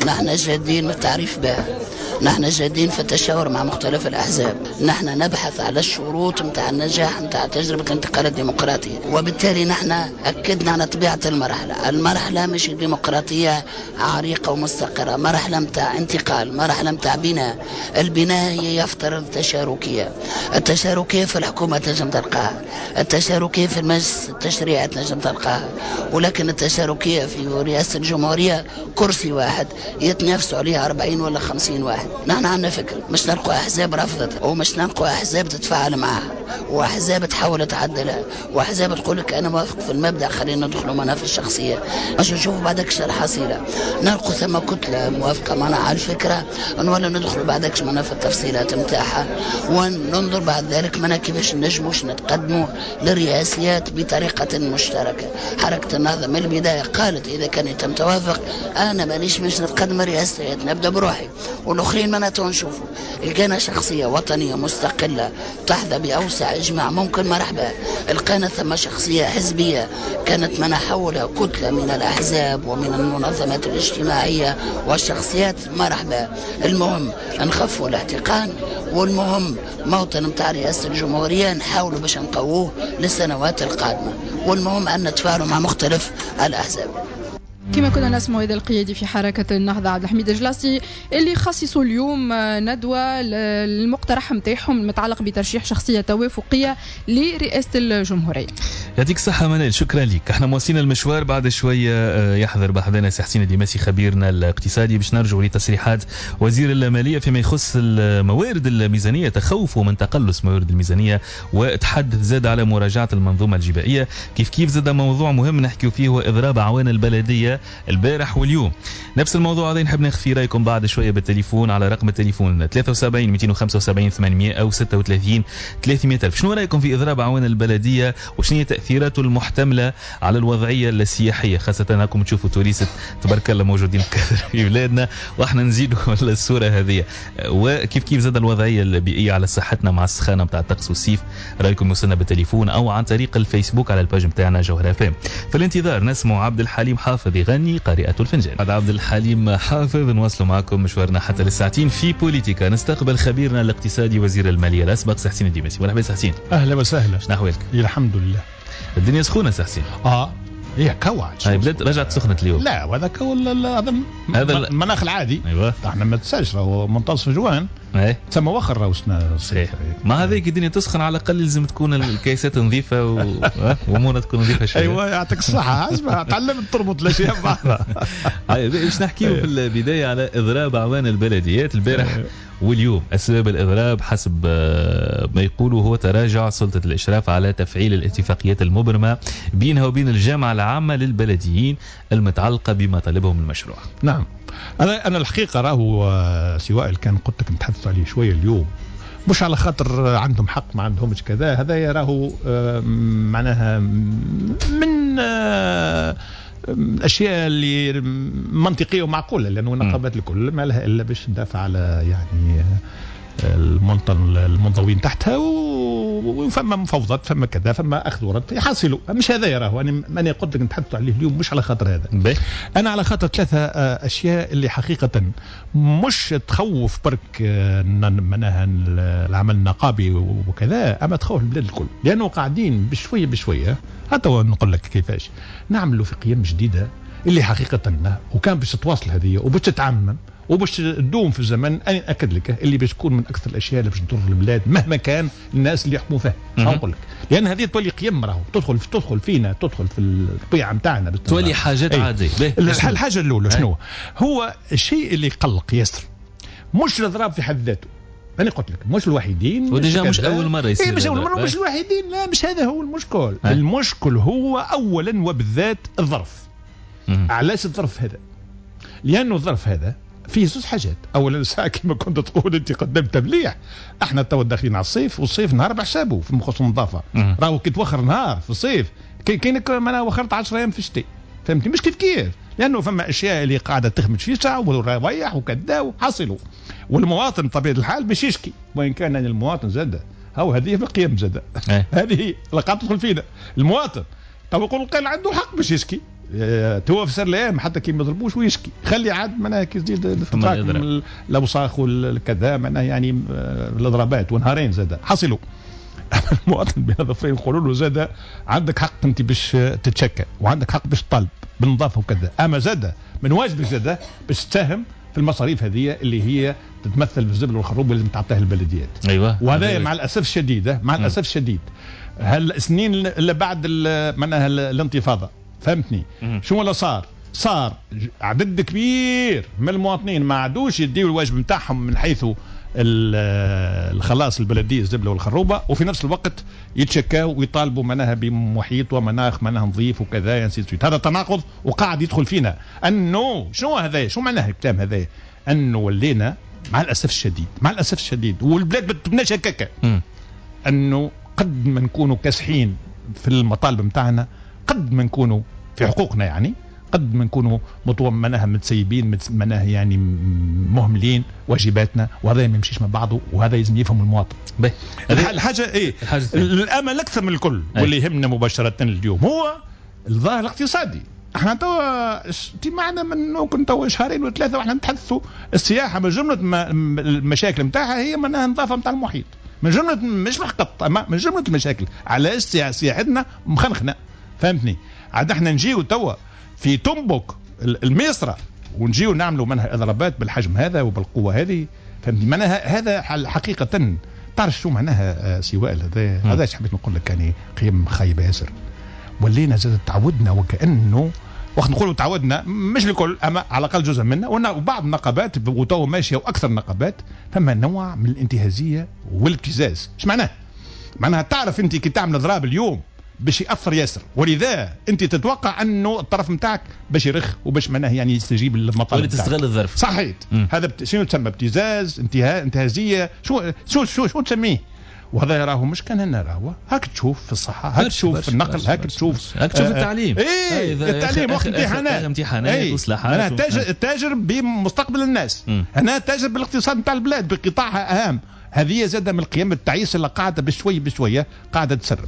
نحن جادين بالتعريف بها، نحن جادين في التشاور مع مختلف الأحزاب، نحن نبحث على الشروط متاع النجاح متاع تجربة الانتقال الديمقراطي، وبالتالي نحن أكدنا على طبيعة المرحلة. المرحلة مش ديمقراطية عريقة ومستقرة، مرحلة متاع انتقال، مرحلة متاع بناء. البناء هي يفترض التشاركية، التشاركية في الحكومة تنجم تلقاها، التشاركية في المجلس التشريعات تنجم تلقاها، ولكن التشاركية في رئاسة الجمهورية كرسي واحد يتنافسوا عليه أربعين ولا خمسين واحد. نحن عندنا فكر، مش نلقوا أحزاب رفضتها ومش نلقوا أحزاب تتفاعل معها وأحزاب تحاول تعدلها وأحزاب تقول لك أنا موافق في المبدأ خلينا ندخلوا معنا في الشخصية عشان نشوفوا بعدك شو الحصيلة. نلقوا ثم كتلة موافقة معنا على الفكرة ولا ندخلوا بعدك معنا في التفصيلات متاعها وننظر بعد ذلك معنا كيفاش نجموش نتقدموا للرئاسيات بطريقة مشتركة. حركة النهضة من البداية قالت إذا كان يتم توافق أنا مانيش مش نتقدم الرئاسيات، نبدأ بروحي والآخرين معناتها نشوفوا لقينا شخصية وطنية مستقلة تحظى بأوسع إجماع ممكن مرحبا. لقينا ثم شخصية حزبية كانت منا حولها كتلة من الأحزاب ومن المنظمات الاجتماعية والشخصيات مرحبا. المهم نخفوا الاحتقان والمهم موطن متاع رئاسة الجمهورية نحاولوا باش نقووه للسنوات القادمة والمهم أن نتفاعلوا مع مختلف الأحزاب. كما كنا نسمع هذا القيادي في حركة النهضة عبد الحميد الجلاسي اللي خصصوا اليوم ندوة للمقترح متاعهم المتعلق بترشيح شخصية توافقية لرئاسة الجمهورية. يعطيك الصحة منال، شكرا لك. احنا موصلين المشوار، بعد شوية يحضر بحضنا سي حسين الدماسي خبيرنا الاقتصادي باش نرجعوا لتصريحات وزير المالية فيما يخص الموارد الميزانية، تخوفه من تقلص موارد الميزانية وتحدث زاد على مراجعة المنظومة الجبائية. كيف كيف زاد موضوع مهم نحكيو فيه هو إضراب أعوان البلدية البارح واليوم. نفس الموضوع هذا نحب ناخذ في رايكم بعد شويه بالتليفون على رقم التليفون ثلاثة وسبعين مئتين وخمسة وسبعين ثمانمئة او ستة وثلاثين ثلاثمئة ألف. شنو رايكم في اضراب اعوان البلديه وشنو هي تاثيراته المحتمله على الوضعيه السياحيه، خاصه انكم تشوفوا توريست تبارك الله موجودين كثر في بلادنا واحنا نزيدوا الصوره هذه، وكيف كيف زاد الوضعيه البيئيه على صحتنا مع السخانه نتاع الطقس والصيف. رايكم يوصلنا بالتليفون او عن طريق الفيسبوك على الباج نتاعنا جوهر اف ام. في الانتظار نسمع عبد الحليم حافظ يغني قارئة الفنجان. بعد عبد الحليم حافظ نواصلوا معكم مشوارنا حتى للساعتين في بوليتيكا. نستقبل خبيرنا الاقتصادي وزير المالية الأسبق سي حسين الدماسي. مرحبا سي حسين. أهلا وسهلا. شنو أحوالك؟ الحمد لله. الدنيا سخونة سي حسين. اه هي كوعد. هاي بلاد رجعت سخنت اليوم. لا وهذا كول هذا هذا المناخ العادي. ايوه احنا ما تنساش راهو منتصف جوان. ايه ثم وخر راهو سنة صحيح. ما هذيك الدنيا تسخن على الاقل لازم تكون الكيسات نظيفه و... وامورنا تكون نظيفه شويه. ايوه يعطيك الصحه. اسمع تعلمت تربط الاشياء ببعضها. باش نحكيو في البدايه على اضراب اعوان البلديات البارح واليوم. أسباب الإضراب حسب ما يقولوا هو تراجع سلطة الإشراف على تفعيل الاتفاقيات المبرمة بينها وبين الجامعة العامة للبلديين المتعلقة بما طلبهم المشروع. نعم أنا أنا الحقيقة راهو سواء كان قلت لك نتحدث عليه شوية اليوم مش على خاطر عندهم حق ما عندهمش كذا، هذا راهو معناها من الاشياء اللي منطقيه ومعقوله لانه النقابات الكل ما لها الا باش تدافع على يعني المنطن المنضوين تحتها وفما مفاوضات فما كذا فما اخذ ورد يحصلوا. مش هذا يراهو انا ماني قلت لك نتحدث عليه اليوم مش على خاطر هذا بي. انا على خاطر ثلاثه اشياء اللي حقيقه مش تخوف برك منها العمل النقابي وكذا اما تخوف البلاد الكل لانه قاعدين بشويه بشويه حتى نقول لك كيفاش نعملوا في قيم جديده اللي حقيقه وكان باش تتواصل هذه وباش تتعمم وباش تدوم في الزمن. انا اكد لك اللي باش تكون من اكثر الاشياء اللي باش تضر البلاد مهما كان الناس اللي يحكموا فيها. نقول لك لان هذه تولي قيم راهو تدخل في تدخل فينا تدخل في الطبيعه نتاعنا تولي حاجات عاديه. الحاجه الاولى شنو هو الشيء اللي يقلق ياسر مش الاضراب في حد ذاته. انا قلت لك مش الوحيدين وديجا مش اول مره يصير إيه مش اول مره مش الوحيدين لا مش هذا هو المشكل. هاي. المشكل هو اولا وبالذات الظرف. علاش الظرف هذا؟ لانه الظرف هذا فيه زوج حاجات. اولا ساعه كما كنت تقول انت قدمت مليح احنا تو داخلين على الصيف والصيف نهار بحسابه في مخصص النظافه راهو كي توخر نهار في الصيف كاينك انا وخرت عشرة ايام في الشتاء فهمتني مش كيف كيف لانه فما اشياء اللي قاعده تخمد في ساعه وروايح وكذا وحصلوا والمواطن بطبيعه الحال باش يشكي وان كان المواطن زاد هو هذه في القيم زاد هذه اللي قاعده تدخل فينا المواطن طب يقول قال عنده حق باش يشكي توفى الايام حتى كي ما يضربوش ويشكي خلي عاد معناها كي تزيد تتراكم الاوساخ والكذا معناها يعني الاضرابات ونهارين زاد حصلوا. المواطن بين ظفرين يقولوا له زاد عندك حق انت باش تتشكى وعندك حق باش تطالب بالنظافه وكذا، اما زاد من واجبك زاد باش تساهم في المصاريف هذه اللي هي تتمثل في الزبل والخروب اللي تعطيها البلديات. ايوه وهذا مع الاسف الشديد مع الاسف الشديد هالسنين اللي بعد معناها الانتفاضه فهمتني شو ولا صار؟ صار عدد كبير من المواطنين ما عادوش يديوا الواجب نتاعهم من حيث الخلاص البلديه الزبله والخروبه، وفي نفس الوقت يتشكاوا ويطالبوا معناها بمحيط ومناخ معناها نظيف وكذا يعني. هذا تناقض وقاعد يدخل فينا انه شنو هذا؟ شو معناه الكلام هذا؟ انه ولينا مع الاسف الشديد مع الاسف الشديد والبلاد ما تبناش هكاكا، انه قد ما نكونوا كاسحين في المطالب نتاعنا، قد ما نكونوا في حقوقنا يعني، قد ما نكونوا مطوم مناها متسيبين مناها يعني مهملين واجباتنا، وهذا ما يمشيش مع بعضه، وهذا لازم يفهم المواطن. الحاجه ايه الحاجة الامل اكثر من الكل واللي يهمنا مباشره اليوم هو الظاهر الاقتصادي. احنا توا انت معنا من كنت توا شهرين وثلاثه واحنا نتحدثوا السياحه من جمله المشاكل نتاعها هي منها النظافه نتاع المحيط، من جمله مش فقط من جمله المشاكل على سياحتنا مخنخنه فهمتني. عاد احنا نجيو توا في تنبك الميسرة ونجيو نعملوا منها اضرابات بالحجم هذا وبالقوه هذه فهمتني. معناها هذا حقيقه تعرف شو معناها سوائل هذا هذا ايش حبيت نقول لك يعني قيم خايبه ياسر. ولينا زاد تعودنا وكانه وقت نقولوا تعودنا مش الكل اما على الاقل جزء منا، وبعض النقابات وتو ماشيه واكثر النقابات فما نوع من الانتهازيه والابتزاز. ايش معناه؟ معناها تعرف انت كي تعمل اضراب اليوم باش ياثر ياسر، ولذا انت تتوقع انه الطرف نتاعك باش يرخ وباش معناه يعني يستجيب للمطالب نتاعك تستغل الظرف. صحيح. هذا بت... شنو تسمى ابتزاز انتهاء انتهازيه شو شو شو, شو تسميه؟ وهذا راهو مش كان هنا راهو هاك تشوف في الصحه هاك تشوف في النقل هاك تشوف هاك تشوف التعليم. ايه التعليم وقت امتحانات امتحانات واصلاحات. انا تاجر التاجر بمستقبل الناس، انا تاجر بالاقتصاد نتاع البلاد بقطاعها اهم. هذه زاده من القيم التعيس اللي قاعده بشوي بشويه قاعده تسرب.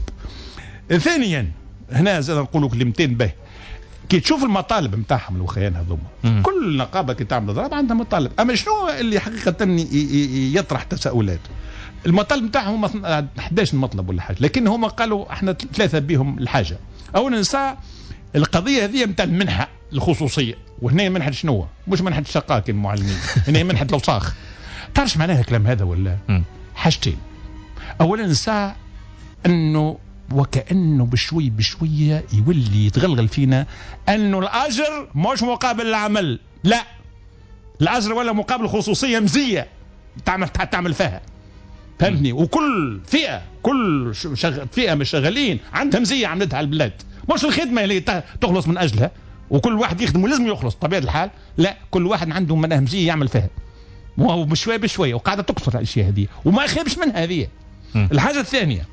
ثانيا هنا زاد نقولوا كلمتين به كي تشوف المطالب نتاعهم الوخيان هذوما كل نقابه كي تعمل ضرب عندها مطالب، اما شنو اللي حقيقه يطرح تساؤلات؟ المطالب نتاعهم احد عشر مطلب ولا حاجه، لكن هما قالوا احنا ثلاثه بهم الحاجه. اولا ساعه القضيه هذه نتاع المنحه الخصوصيه، وهنا منحه شنو؟ مش منحه الشقاء المعلمين، هنا منحه الاوساخ. تعرف معناها الكلام هذا ولا؟ حاجتين. اولا ساعه انه وكأنه بشوي بشوية يولي يتغلغل فينا أنه الأجر مش مقابل العمل، لا الأجر ولا مقابل خصوصية مزية تعمل تعمل فيها فهمتني. وكل فئة كل شغ... فئة من الشغالين عندها مزية عملتها على البلاد، مش الخدمة اللي تخلص من أجلها وكل واحد يخدم ولازم يخلص طبيعة الحال، لا كل واحد عنده منها مزية يعمل فيها، وهو بشوية بشوية وقاعدة تكسر الأشياء هذه وما يخيبش منها هذه. الحاجة الثانية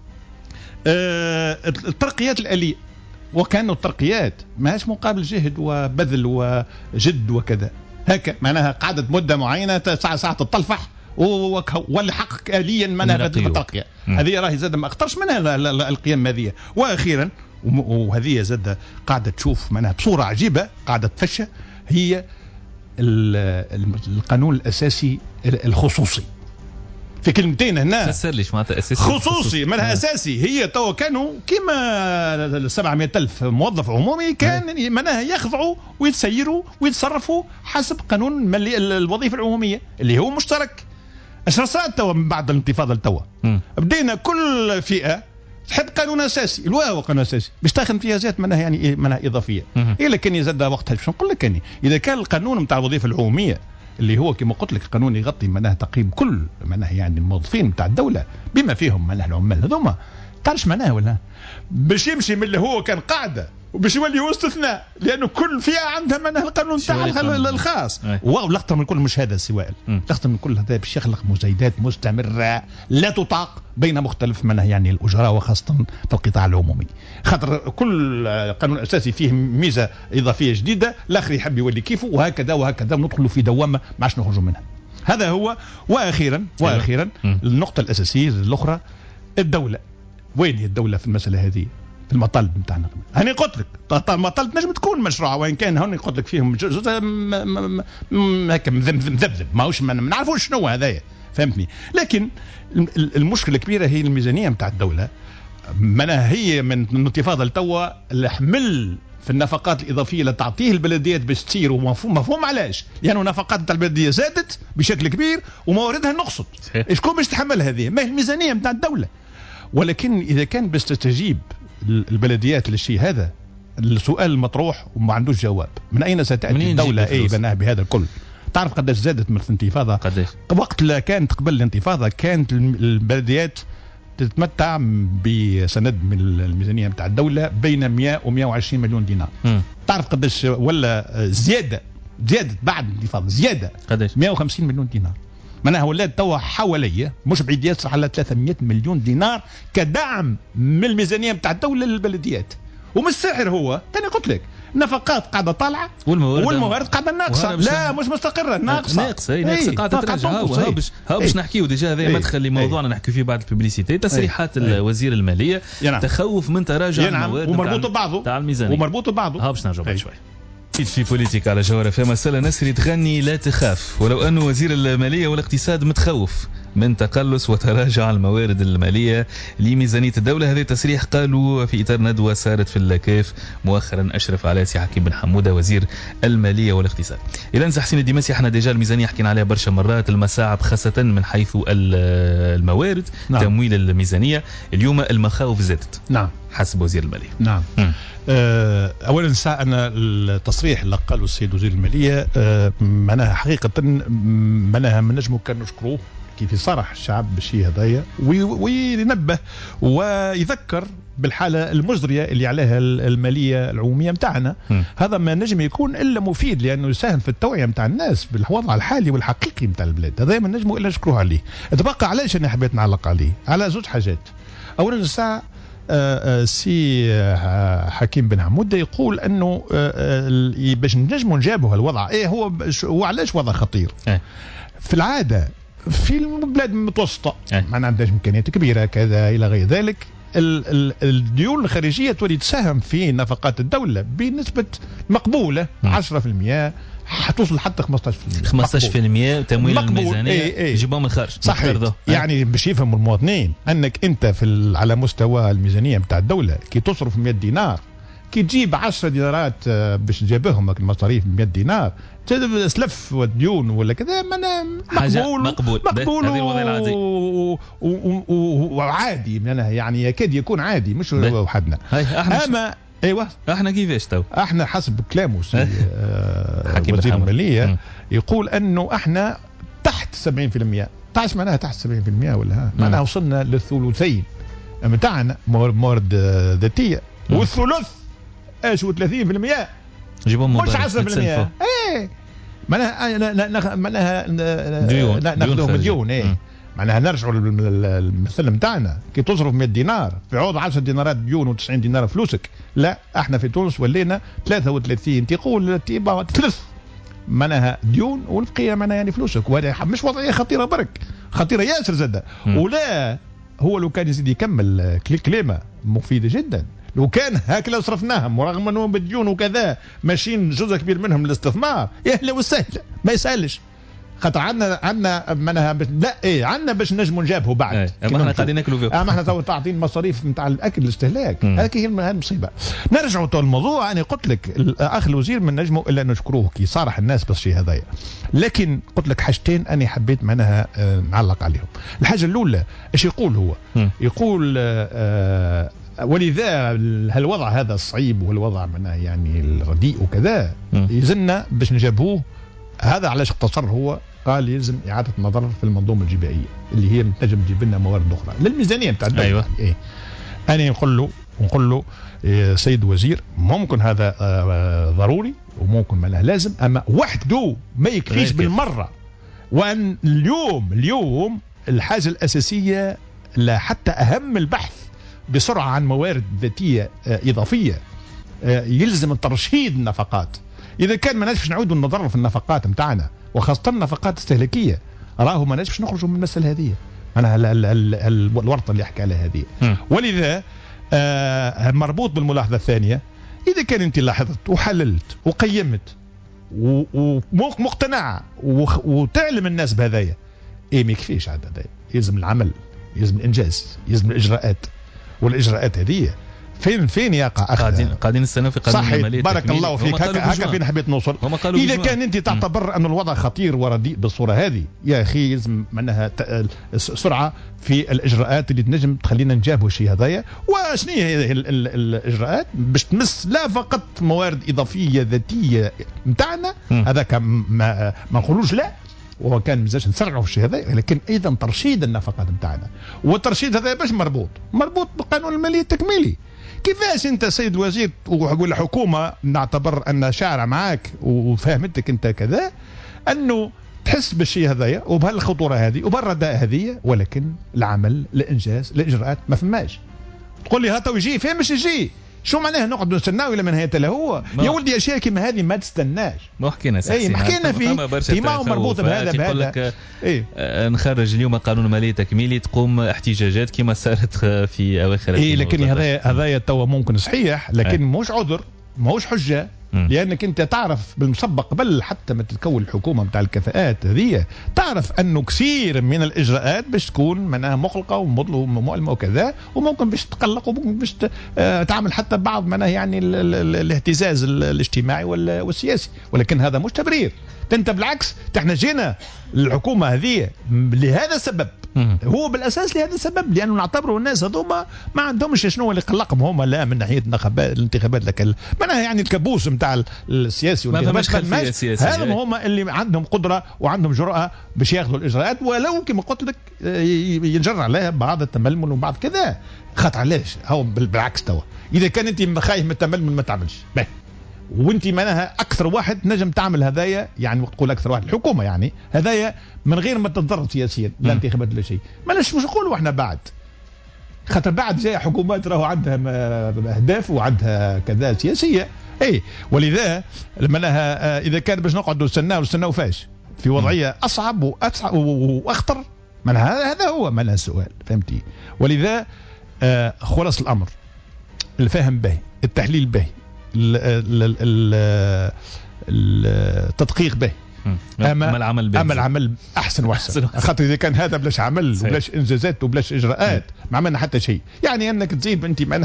أه الترقيات الآلية، وكانوا الترقيات ماهيش مقابل جهد وبذل وجد وكذا هكا، معناها قعدت مدة معينة ساعة ساعة تطلفح ولا حقق آليا معناها بالترقية. هذه راهي زاد ما اخترش منها القيم هذه. وأخيرا وهذه زاد قاعدة تشوف معناها بصورة عجيبة قاعدة تفشى، هي القانون الأساسي الخصوصي. في كلمتين هنا فسر ليش معناتها اساسي خصوصي معناها اساسي. هي تو كانوا كما سبعمائة ألف موظف عمومي كان معناها يخضعوا ويتسيروا ويتصرفوا حسب قانون الوظيفه العموميه اللي هو مشترك. اش صار تو من بعد الانتفاضه لتوا؟ بدينا كل فئه تحب قانون اساسي، الواو قانون اساسي باش تاخذ امتيازات معناها يعني معناها اضافيه. الا كان يزاد وقتها باش نقول لك يعني اذا كان القانون نتاع الوظيفه العموميه اللي هو كما قلت لك القانون يغطي معناها تقييم كل معناها يعني الموظفين نتاع الدوله بما فيهم معناها العمال هذوما، تعرفش معناها ولا باش يمشي من اللي هو كان قاعده وباش يولي هو استثناء، لانه كل فئه عندها معناها القانون تاعها الخاص. والاخطر من كل مش هذا السوائل، الاخطر من كل هذا باش يخلق مزايدات مستمره لا تطاق بين مختلف معناها يعني الاجراء وخاصه في القطاع العمومي، خاطر كل قانون اساسي فيه ميزه اضافيه جديده، الاخر يحب يولي كيفه وهكذا وهكذا وندخلوا في دوامه ما عادش نخرجوا منها. هذا هو. واخيرا واخيرا النقطه الاساسيه الاخرى، الدوله وين هي الدوله في المساله هذه؟ المطالب نتاعنا. انا قلت لك المطالب نجم تكون مشروع وان كان هون قلت لك فيهم جزء هكا مذبذب ماهوش ما نعرفوش شنو هذايا فهمتني. لكن المشكله الكبيره هي الميزانيه نتاع الدوله. معناها هي من الانتفاضه لتوا الحمل في النفقات الاضافيه اللي تعطيه البلديات باش تصير ومفهوم مفهوم علاش؟ لانه النفقات نتاع البلديه زادت بشكل كبير ومواردها نقصت. شكون باش تحمل هذه؟ ما هي الميزانيه نتاع الدوله. ولكن اذا كان باش تستجيب البلديات للشيء هذا السؤال المطروح وما عندوش جواب. من اين ستاتي الدوله اي بناها بهذا الكل؟ تعرف قداش زادت من الانتفاضه؟ قداش؟ وقت لا كانت قبل الانتفاضه كانت البلديات تتمتع بسند من الميزانيه نتاع الدوله بين مئة و مئة وعشرين مليون دينار. م. تعرف قداش ولا زياده زياده بعد الانتفاضه زياده قداش؟ مئة وخمسين مليون دينار. معناها ولات توا حواليه مش بعيد ياسر على ثلاثمئة مليون دينار كدعم من الميزانيه نتاع الدوله للبلديات. ومش الساحر هو تاني قلت لك نفقات قاعده طالعه والموارد, والموارد قاعده ناقصه. لا مش مستقره ناقصه ناقصه اي ناقصه قاعده ترجع. ها باش ها باش نحكيو ديجا هذا مدخل لموضوعنا نحكي فيه بعد الببليسيتي. تصريحات الوزير الماليه تخوف من تراجع الموارد ومربوط ببعضه تاع الميزانيه ومربوط ببعضه. ها باش نرجعوا بعد شوي في بوليتيك على جوهرة. في مسألة نسري تغني لا تخاف ولو أنه وزير المالية والاقتصاد متخوف من تقلص وتراجع الموارد المالية لميزانية الدولة. هذا تصريح قالوا في إطار ندوة صارت في الكاف مؤخرا أشرف على سي حكيم بن حمودة وزير المالية والاقتصاد. إلى ننسى حسين الدماسي احنا ديجا الميزانية حكينا عليها برشا مرات المصاعب خاصة من حيث الموارد. نعم. تمويل الميزانية اليوم المخاوف زادت. نعم حسب وزير المالية. نعم. م. اولا ساعه انا التصريح اللي قاله السيد وزير الماليه معناها حقيقه معناها ما نجموا كان نشكروه كيف يصرح الشعب بالشيء هذايا وينبه ويذكر بالحاله المزريه اللي عليها الماليه العموميه نتاعنا. هذا ما نجم يكون الا مفيد لانه يساهم في التوعيه نتاع الناس بالوضع الحالي والحقيقي نتاع البلاد. هذا ما نجموا الا نشكروه عليه. تبقى علاش انا حبيت نعلق عليه على زوج حاجات. اولا الساعه آه آه سي آه حكيم بن حمودة يقول انه آه باش نجموا نجابوا هالوضع ايه هو هو علاش وضع خطير. اه. في العاده في البلاد المتوسطه اه. ما عندهاش امكانيات كبيره كذا الى غير ذلك ال ال الديون الخارجيه تولي تساهم في نفقات الدوله بنسبه مقبوله عشرة بالمئة حتوصل حتى خمسطاش بالمئة خمسطاش بالمئة تمويل الميزانيه ايه ايه. يجيبوها من الخارج. صحيح. يعني باش يفهموا المواطنين انك انت في على مستوى الميزانيه نتاع الدوله كي تصرف مئة دينار كي تجيب عشرة دينارات باش تجيبهم المصاريف مئة دينار سلف وديون ولا كذا مقبول مقبول مقبول وعادي منها يعني يكاد يكون عادي مش وحدنا. اما ايوه احنا كيفاش تو احنا حسب كلامه سي آه وزير الماليه يقول انه احنا تحت سبعين بالمئة. تعرف معناها تحت سبعين بالمئة ولا ها معناها وصلنا للثلثين نتاعنا موارد ذاتيه والثلث ايش ثلاثين بالمئة جيبهم مش عشرة بالمئة. ايه معناها معناها ديون ناخذهم ديون ايه معناها نرجعوا للمثل نتاعنا كي تصرف مئة دينار في عوض عشرة دينارات ديون وتسعين دينار فلوسك. لا احنا في تونس ولينا ثلاثة وثلاثين تقول تيبا ثلث معناها ديون والبقيه معناها يعني فلوسك. وهذا مش وضعيه خطيره برك خطيره ياسر زاده. ولا هو لو كان يزيد يكمل كلمه مفيده جدا لو كان هكذا صرفناهم ورغم انهم بالديون وكذا ماشيين جزء كبير منهم للاستثمار يا اهلا وسهلا ما يسالش خاطر عندنا عندنا معناها لا ايه عندنا باش نجموا نجابه بعد. ايه اما احنا قاعدين ناكلوا فيه. اما احنا تو تعطين مصاريف نتاع الاكل الاستهلاك. هذه هي المصيبه. نرجعوا تو الموضوع. انا قلت لك الاخ الوزير من نجموا الا نشكروه كي صارح الناس بالشيء هذايا. لكن قلت لك حاجتين انا حبيت معناها نعلق عليهم. الحاجه الاولى ايش يقول هو؟ م. يقول آه ولذا هالوضع هذا الصعيب والوضع معناه يعني الرديء وكذا يلزمنا باش نجابوه. هذا علاش اختصر هو قال يلزم اعاده النظر في المنظومه الجبائيه اللي هي تنجم تجيب لنا موارد اخرى للميزانيه نتاع الدوله. ايوه إيه. انا نقول له نقول له إيه سيد وزير ممكن هذا آه ضروري وممكن معناه لازم اما وحده ما يكفيش بالمره. وان اليوم اليوم الحاجه الاساسيه لا حتى اهم البحث بسرعه عن موارد ذاتيه آه اضافيه آه يلزم ترشيد النفقات. اذا كان ما نجمش نعودوا النظر في النفقات نتاعنا وخاصه النفقات الاستهلاكيه راهو ما نجمش نخرجوا من المساله هذه. انا الورطه اللي حكى عليها هذه. ولذا آه مربوط بالملاحظة الثانية. إذا كان أنت لاحظت وحللت وقيمت ومقتنع وتعلم الناس بهذايا، إيه ما يكفيش عاد هذايا، يلزم العمل، يلزم الإنجاز، يلزم الإجراءات. والإجراءات هذه فين فين يقع أخذها؟ قاعدين قاعدين نستناو في قانون المالية. بارك الله فيك. هكا هكا فين حبيت نوصل. إذا كان أنت تعتبر أن الوضع خطير ورديء بالصورة هذه، يا أخي يلزم معناها سرعة في الإجراءات اللي تنجم تخلينا نجابوا الشيء هذايا. وشنو هي الإجراءات باش تمس لا فقط موارد إضافية ذاتية نتاعنا، هذاك ما ما نقولوش لا، وكان مزاج نسرعوا في الشيء هذا، لكن ايضا ترشيد النفقات نتاعنا. والترشيد هذا باش مربوط مربوط بقانون الماليه التكميلي. كيفاش انت سيد الوزير والحكومه نعتبر ان شارع معاك وفهمتك انت كذا انه تحس بالشيء هذايا وبهالخطوره هذه وبالرداء هذه، ولكن العمل الانجاز الاجراءات ما فماش. تقول لي هاتو يجي فين مش يجي؟ شو معناه نقعد نستناو الى من نهايه له هو؟ يا ولدي اشياء كيما هذه ما تستناش. ما حكينا اي ما حكينا فيه ما هو مربوط بهذا بهذا. إيه؟ نخرج اليوم قانون مالي تكميلي تقوم احتجاجات كما صارت في اواخر. اي لكن هذا هذايا توا ممكن صحيح، لكن أي. مش عذر، ماهوش حجه. م. لانك انت تعرف بالمسبق قبل حتى ما تتكون الحكومه نتاع الكفاءات هذه، تعرف انه كثير من الاجراءات باش تكون معناها مغلقه ومؤلمه وكذا، وممكن باش تقلق وممكن باش تعمل حتى بعض معناها يعني الاهتزاز الاجتماعي والسياسي، ولكن هذا مش تبرير. انت بالعكس احنا جينا الحكومه هذه لهذا السبب، هو بالاساس لهذا السبب، لانه نعتبروا الناس هذوما ما عندهمش شنو اللي قلقهم هم، لا من ناحيه الانتخابات الانتخابات لك معناها يعني الكابوس نتاع السياسي والانتخابات، هذا هم اللي عندهم قدره وعندهم جرأه باش ياخذوا الاجراءات، ولو كما قلت لك ينجر عليها بعض التململ وبعض كذا. خاطر علاش هو بالعكس توا اذا كان انت خايف من التململ ما تعملش باهي، وانت معناها اكثر واحد نجم تعمل هذايا، يعني تقول اكثر واحد الحكومه يعني هذايا من غير ما تتضرر سياسيا لا انتخابات ولا شيء. ماناش مش نقولوا احنا بعد، خاطر بعد جاي حكومات راهو عندها اهداف وعندها كذا سياسيه. اي ولذا معناها اذا كان باش نقعدوا نستناو نستناو فاش في وضعيه اصعب واصعب واخطر، معناها هذا هو معناها السؤال، فهمتي؟ ولذا خلاص الامر الفهم به، التحليل به، التدقيق به، اما العمل به، اما العمل احسن واحسن. خاطر اذا كان هذا بلاش عمل وبلاش انجازات وبلاش اجراءات ما عملنا حتى شيء. يعني انك تزيد انت معناها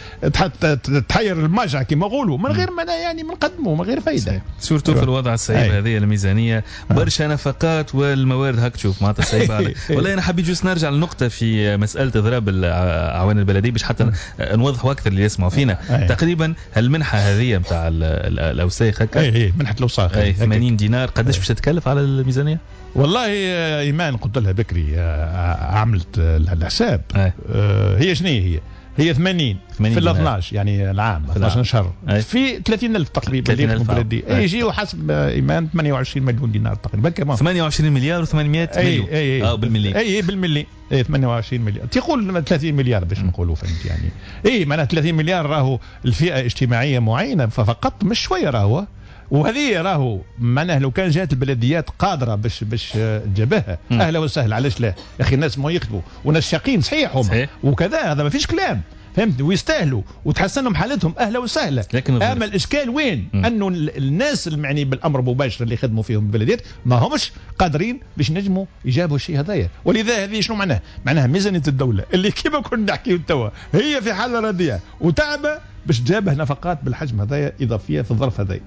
تحير الماجع كما يقولوا من غير ما يعني من قدمه من غير فايده. سورتو في الوضع الصعيب هذه الميزانيه برشا نفقات والموارد هاك تشوف معناتها صعيبه. والله انا حبيت جوست نرجع للنقطه في مساله اضراب الاعوان البلديه باش حتى نوضحوا اكثر اللي يسمعوا فينا. تقريبا المنحه هذه نتاع الاوساخ هكا، اي اي منحه الاوساخ ثمانين دينار، قداش باش تتكلف على الميزانيه؟ والله ايمان قلت لها بكري عملت الحساب. آه هي شنو هي؟ هي ثمانين في ال اثناعش يعني العام اثناعش شهر في ثلاثين ألف تقريبا اللي يجيو حسب ايمان ثمانية وعشرين مليون دينار تقريبا كمان ثمانية وعشرين مليار و800 مليون. اي اي اه بالملي اي بالملي اي ثمانية وعشرين مليار تيقول ثلاثين مليار باش نقولوا فهمت يعني. اي معناها ثلاثين مليار راهو الفئه اجتماعيه معينه فقط مش شويه راهو. وهذه راهو معناه لو كان جات البلديات قادره باش باش تجابها اهلا وسهلا، علاش لا يا اخي؟ الناس ما يخدموا وناس شاقين صحيح هم وكذا، هذا ما فيش كلام فهمت، ويستاهلوا وتحسنهم حالتهم اهلا وسهلا. اما الاشكال وين؟ م. انه الناس المعني بالامر مباشر اللي يخدموا فيهم البلديات ما همش قادرين باش نجموا يجابوا الشيء هذايا. ولذا هذه شنو معناها؟ معناها ميزانيه الدوله اللي كيما كنا نحكيو توا هي في حاله رديئه وتعبه باش تجابه نفقات بالحجم هذايا اضافيه في الظرف هذايا.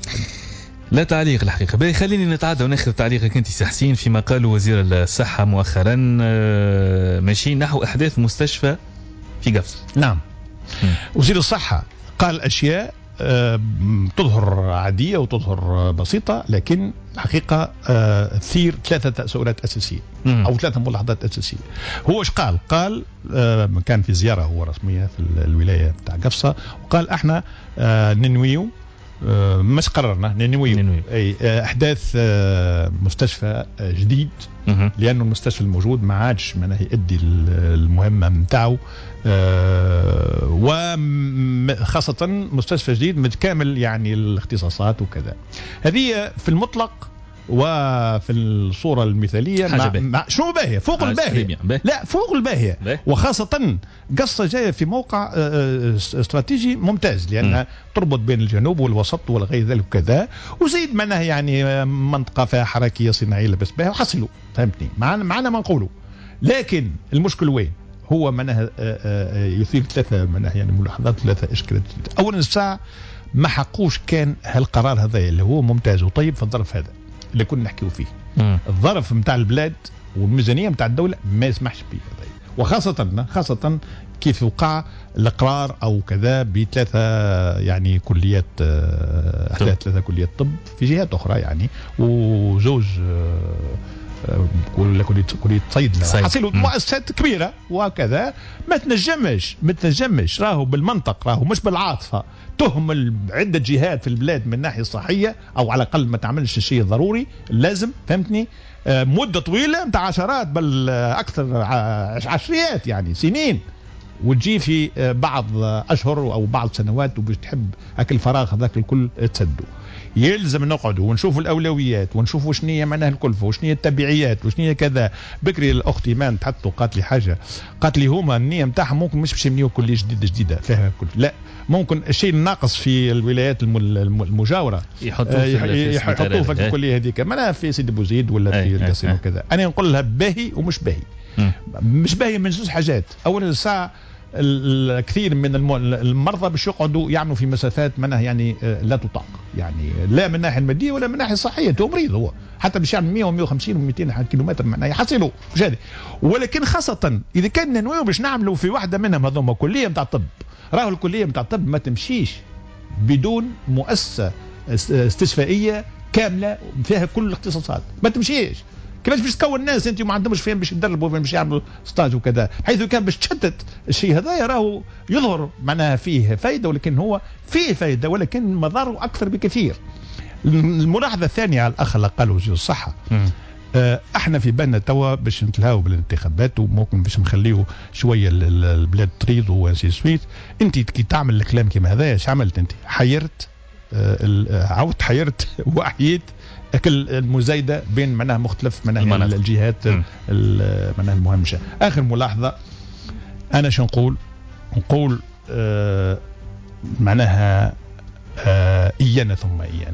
لا تعليق الحقيقة. باهي خليني نتعدى وناخذ تعليقك انت سي حسين فيما قال وزير الصحة مؤخرا ماشي نحو احداث مستشفى في قفص. نعم. م. وزير الصحة قال اشياء تظهر عادية وتظهر بسيطة، لكن الحقيقة تثير ثلاثة تساؤلات أساسية م. أو ثلاثة ملاحظات أساسية. هو ايش قال؟ قال كان في زيارة هو رسمية في الولاية بتاع قفصة وقال احنا ننويو مش قررنا ننوي اي احداث مستشفى جديد، لانه المستشفى الموجود ما عادش معناه يؤدي المهمه نتاعو، وخاصه مستشفى جديد متكامل يعني الاختصاصات وكذا. هذه في المطلق وفي الصورة المثالية مع مع شنو باهية فوق الباهية لا فوق الباهية وخاصة قصة جاية في موقع استراتيجي ممتاز لأنها تربط بين الجنوب والوسط والغير ذلك وكذا وزيد معناه يعني منطقة فيها حركية صناعية لبس بها وحصلوا فهمتني معنا معنا ما نقولوا. لكن المشكل وين هو معناها يثير ثلاثة معناها يعني ملاحظات ثلاثة إشكالات. أولا الساعة ما حقوش كان هالقرار هذا اللي هو ممتاز وطيب في الظرف هذا اللي كنا نحكيو فيه. مم. الظرف نتاع البلاد والميزانيه نتاع الدوله ما يسمحش به هذا وخاصه خاصه كيف وقع الاقرار او كذا بثلاثه يعني كليات ثلاثه كليات طب في جهات اخرى يعني وزوج كل كليه كليه صيدله حصلوا مؤسسات كبيره وكذا ما تنجمش ما تنجمش راهو بالمنطق راهو مش بالعاطفه تهم عده جهات في البلاد من الناحيه الصحيه او على الاقل ما تعملش الشيء الضروري اللازم فهمتني مده طويله نتاع عشرات بل اكثر عشريات يعني سنين وتجي في بعض اشهر او بعض سنوات وباش تحب اكل الفراغ هذاك الكل تسدوا. يلزم نقعدوا ونشوفوا الاولويات ونشوفوا شنو هي معناها الكلفه وشنو هي التبعيات وشنو هي كذا. بكري الاخت ايمان تحطوا قالت لي حاجه قالت لي هما النيه نتاعهم ممكن مش باش يبنيوا كليه جديده جديده فيها كل لا ممكن الشيء الناقص في الولايات المجاوره يحطوه في يحطوه في الكليه هذيك معناها في سيدي بوزيد ولا في القصيم وكذا. انا نقول لها باهي ومش باهي. مش باهي من زوج حاجات. اولا الساعه الكثير من المرضى باش يقعدوا يعملوا في مسافات منها يعني لا تطاق يعني لا من الناحيه الماديه ولا من الناحيه الصحيه. تو مريض هو حتى باش يعمل مية ومية وخمسين ومئتين كيلومتر معناها يحصلوا مش هذه. ولكن خاصه اذا كان ننويو باش نعملوا في واحده منهم هذوما كليه نتاع الطب راهو الكليه نتاع الطب ما تمشيش بدون مؤسسه استشفائيه كامله فيها كل الاختصاصات ما تمشيش. كيفاش باش تكون الناس انت ما عندهمش فين باش يدربوا فين باش يعملوا ستاج وكذا حيث كان باش تشتت الشيء هذا راهو يظهر معناها فيه فائده ولكن هو فيه فائده ولكن مضاره اكثر بكثير. الملاحظه الثانيه على الاخ اللي قال وزير الصحه آه احنا في بالنا توا باش نتلهاو بالانتخابات وممكن باش نخليه شويه البلاد تريض وسي سويت. انت كي تعمل الكلام كيما هذا ايش عملت انت؟ حيرت آه عاودت حيرت واحييت اكل المزايده بين معناها مختلف معناها الجهات معناها المهمشه. اخر ملاحظه انا شو نقول نقول آه معناها آه ايانا ثم ايانا.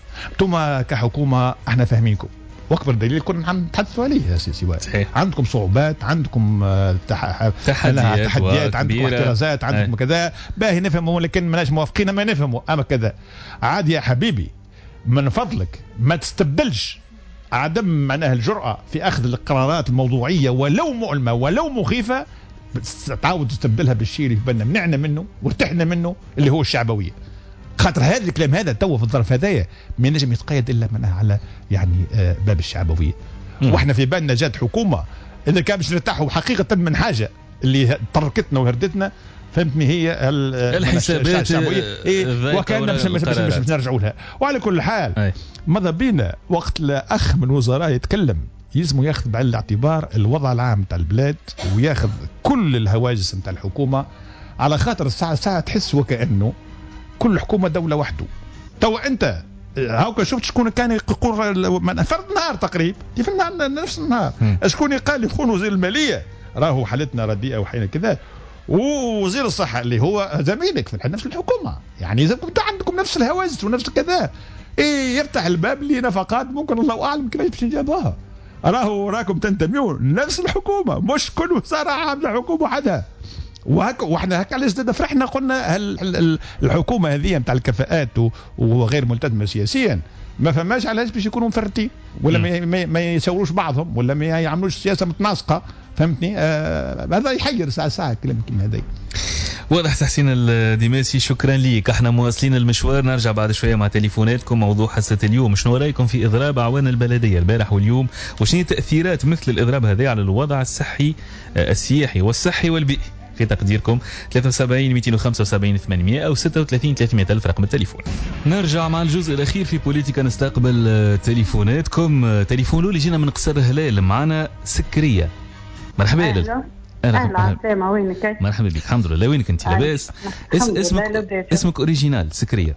انتم كحكومه احنا فاهمينكم واكبر دليل كنا نتحدثوا عليه يا سيدي صحيح. عندكم صعوبات عندكم تح... تحديات, تحديات عندكم احترازات عندكم كذا باهي نفهموا ولكن ماناش موافقين ما نفهموا اما كذا عادي يا حبيبي من فضلك ما تستبدلش عدم معناها الجرأة في أخذ القرارات الموضوعية ولو مؤلمة ولو مخيفة تعاود تستبدلها بالشيء اللي في بالنا منعنا منه وارتحنا منه اللي هو الشعبوية. خاطر هذا الكلام هذا تو في الظرف هذايا ما ينجم يتقيد إلا معناها على يعني آه باب الشعبوية. واحنا في بالنا جات حكومة إذا كان باش نرتاحوا حقيقة من حاجة اللي تركتنا وهردتنا فهمتني هي الحسابات الشعبوية إيه وكان باش نرجعوا لها. وعلى كل حال ماذا بينا وقت الاخ من الوزراء يتكلم يلزم ياخذ بعين الاعتبار الوضع العام تاع البلاد وياخذ كل الهواجس نتاع الحكومه على خاطر الساعه ساعه تحس وكانه كل حكومه دوله وحده. تو انت هاكا شفت شكون كان يقول فرد نهار تقريبا في النهار نفس النهار شكون قال يكون وزير الماليه راهو حالتنا رديئه وحين كذا ووزير الصحه اللي هو زميلك في نفس الحكومه يعني اذا كنت عندكم نفس الهواجس ونفس كذا ايه يفتح الباب لنفقات ممكن الله اعلم كيفاش باش يجابوها. راهو راكم تنتميون نفس الحكومه مش كل وزاره عامله حكومه وحدها وهكا واحنا هكا علاش فرحنا قلنا الحكومه هذه نتاع الكفاءات وغير ملتزمه سياسيا ما فماش علاش باش يكونوا مفرطين ولا ما, ما يسوروش بعضهم ولا ما يعملوش سياسه متناسقه فهمتني. آه هذا يحير ساعه ساعه كلام كيما هذا. واضح تحسين الدماسي شكرا ليك. احنا مواصلين المشوار نرجع بعد شويه مع تليفوناتكم. موضوع حصه اليوم شنو رايكم في اضراب اعوان البلديه البارح واليوم وشنو تاثيرات مثل الاضراب هذا على الوضع الصحي السياحي والصحي والبيئي في تقديركم؟ ثلاثة وسبعين مئتين وخمسة وسبعين ثمانمئة أو ستة وثلاثين ثلاثمئة ألف رقم التليفون. نرجع مع الجزء الأخير في بوليتيكا نستقبل تليفوناتكم. تليفون اللي جينا من قصر هلال معنا سكرية. مرحبا يا أهلا أهلا عسلامة وينك؟ مرحبا بك الحمد لله. وينك أنت لاباس؟ اس اسمك اسمك أوريجينال سكرية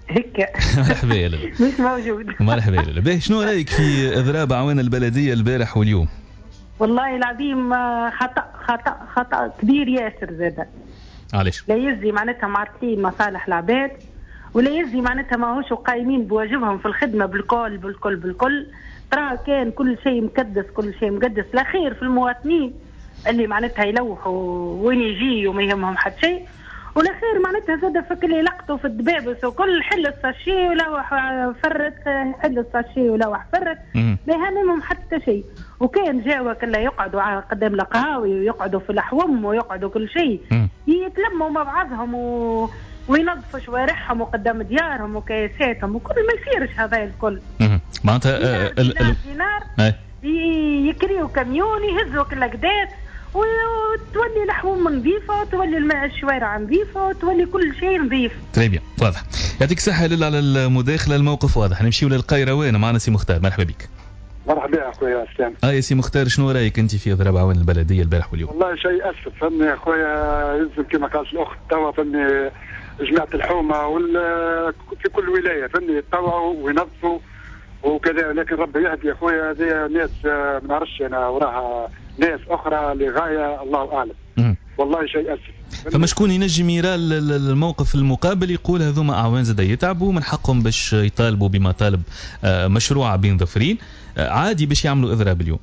هيك مرحبا يا لاله. مش موجود. مرحبا يا لاله. باهي شنو رايك في اضراب اعوان البلديه البارح واليوم؟ والله العظيم خطا خطا خطا كبير ياسر زاده. علاش؟ لا يزي معناتها معطلين مصالح العباد ولا يزي معناتها ماهوش قايمين بواجبهم في الخدمه بالكل بالكل بالكل. ترى كان كل شيء مكدس كل شيء مقدس. لا خير في المواطنين اللي معناتها يلوحوا وين يجي وما يهمهم حتى شيء، ولا خير معناتها زاد فك اللي لقطوا في الدبابس وكل حل الساشي ولوح فرت حل الساشي ولوح فرت ما يهمهم حتى شيء. وكان جاوا كلا يقعدوا قدام القهاوي ويقعدوا في الحوم ويقعدوا كل شيء يتلموا مع بعضهم و... وينظفوا شوارعهم وقدام ديارهم وكياساتهم وكل ما يصيرش هذا الكل. معناتها دينار يكريوا كاميون يهزوا كل قدات وتولي الحوم نظيفه وتولي الماء الشوارع نظيفه وتولي كل شيء نظيف. تري بيان واضح. يعطيك الصحه لله على المداخله. الموقف واضح. نمشيو للقيروان معنا سي مختار. مرحبا بك. مرحبا اخويا اسلام. اه يا سي مختار شنو رايك انت في اضراب اعوان البلديه البارح واليوم؟ والله شيء اسف فهمني يا اخويا. يلزم كما قالت الاخت توا فهمني جماعه الحومه ولا في كل ولايه فهمني يطوعوا وينظفوا وكذا، لكن ربي يهدي يا اخويا. هذه ناس ما نعرفش انا وراها ناس اخرى لغايه الله اعلم. مم. والله شيء اسف. فما شكون ينجم يرى الموقف المقابل يقول هذوما اعوان زاد يتعبوا من حقهم باش يطالبوا بمطالب مشروعه بين ظفرين عادي باش يعملوا اضراب اليوم؟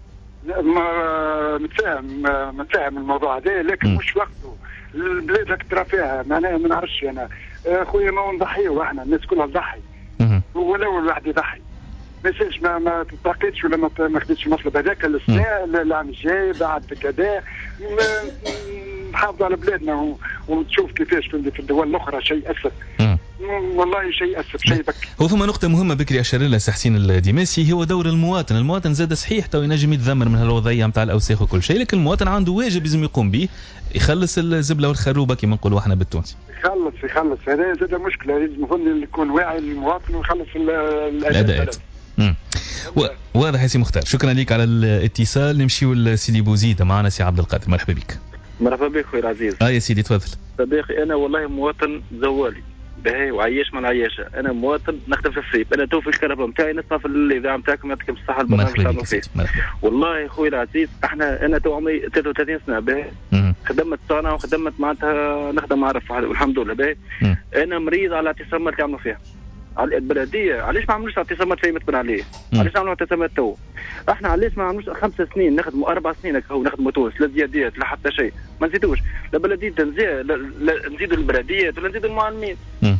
متفاهم متفاهم الموضوع هذا، لكن مم. مش وقته. البلاد هاك ترى فيها معناها ما نعرفش انا اخويا ما نضحيو احنا الناس كلها تضحي ولو الواحد يضحي ما يصيرش ما ما تترقيتش ولا ما ما خديتش المطلب هذاك السنه العام الجاي بعد كذا نحافظوا على بلادنا وتشوف كيفاش في الدول الاخرى. شيء اسف والله شيء اسف شيء بك. هو ثم نقطة مهمة بكري أشار لها سي حسين الدماسي هو دور المواطن. المواطن زاد صحيح تو ينجم يتذمر من هالوضعية نتاع الأوساخ وكل شيء، لكن المواطن عنده واجب لازم يقوم به يخلص الزبلة والخروبة كما نقولوا احنا بالتونسي. يخلص يخلص هذا زاد مشكلة. لازم يكون يكون واعي المواطن ويخلص الأداءات. واضح يا سي مختار. شكرا لك على الاتصال. نمشيو لسيدي بوزيد معنا سي عبد القادر. مرحبا بك. مرحبا بك خويا العزيز. اه يا سيدي تفضل. صديقي انا والله مواطن زوالي باهي وعيش من عياشه. انا مواطن نخدم في الصيف. انا تو في الكهرباء نتاعي نسمع في الاذاعه نتاعكم يعطيكم الصحه البرنامج تاعنا فيه. والله خويا العزيز احنا انا تو عمري ثلاثة وثلاثين سنه باهي خدمت صانع وخدمت معناتها نخدم عرف والحمد لله باهي. انا مريض على الاعتصامات اللي عملوا فيها على البلديه. علاش ما عملوش اعتصامات في متبن عليه؟ علاش عملوا اعتصامات تو؟ احنا علاش ما عملوش خمس سنين نخدموا اربع سنين هكا نخدموا تونس لا زيادات لا حتى شيء ما نزيدوش لا بلديه تنزيد لا نزيدوا البلديات ولا نزيدوا المعلمين.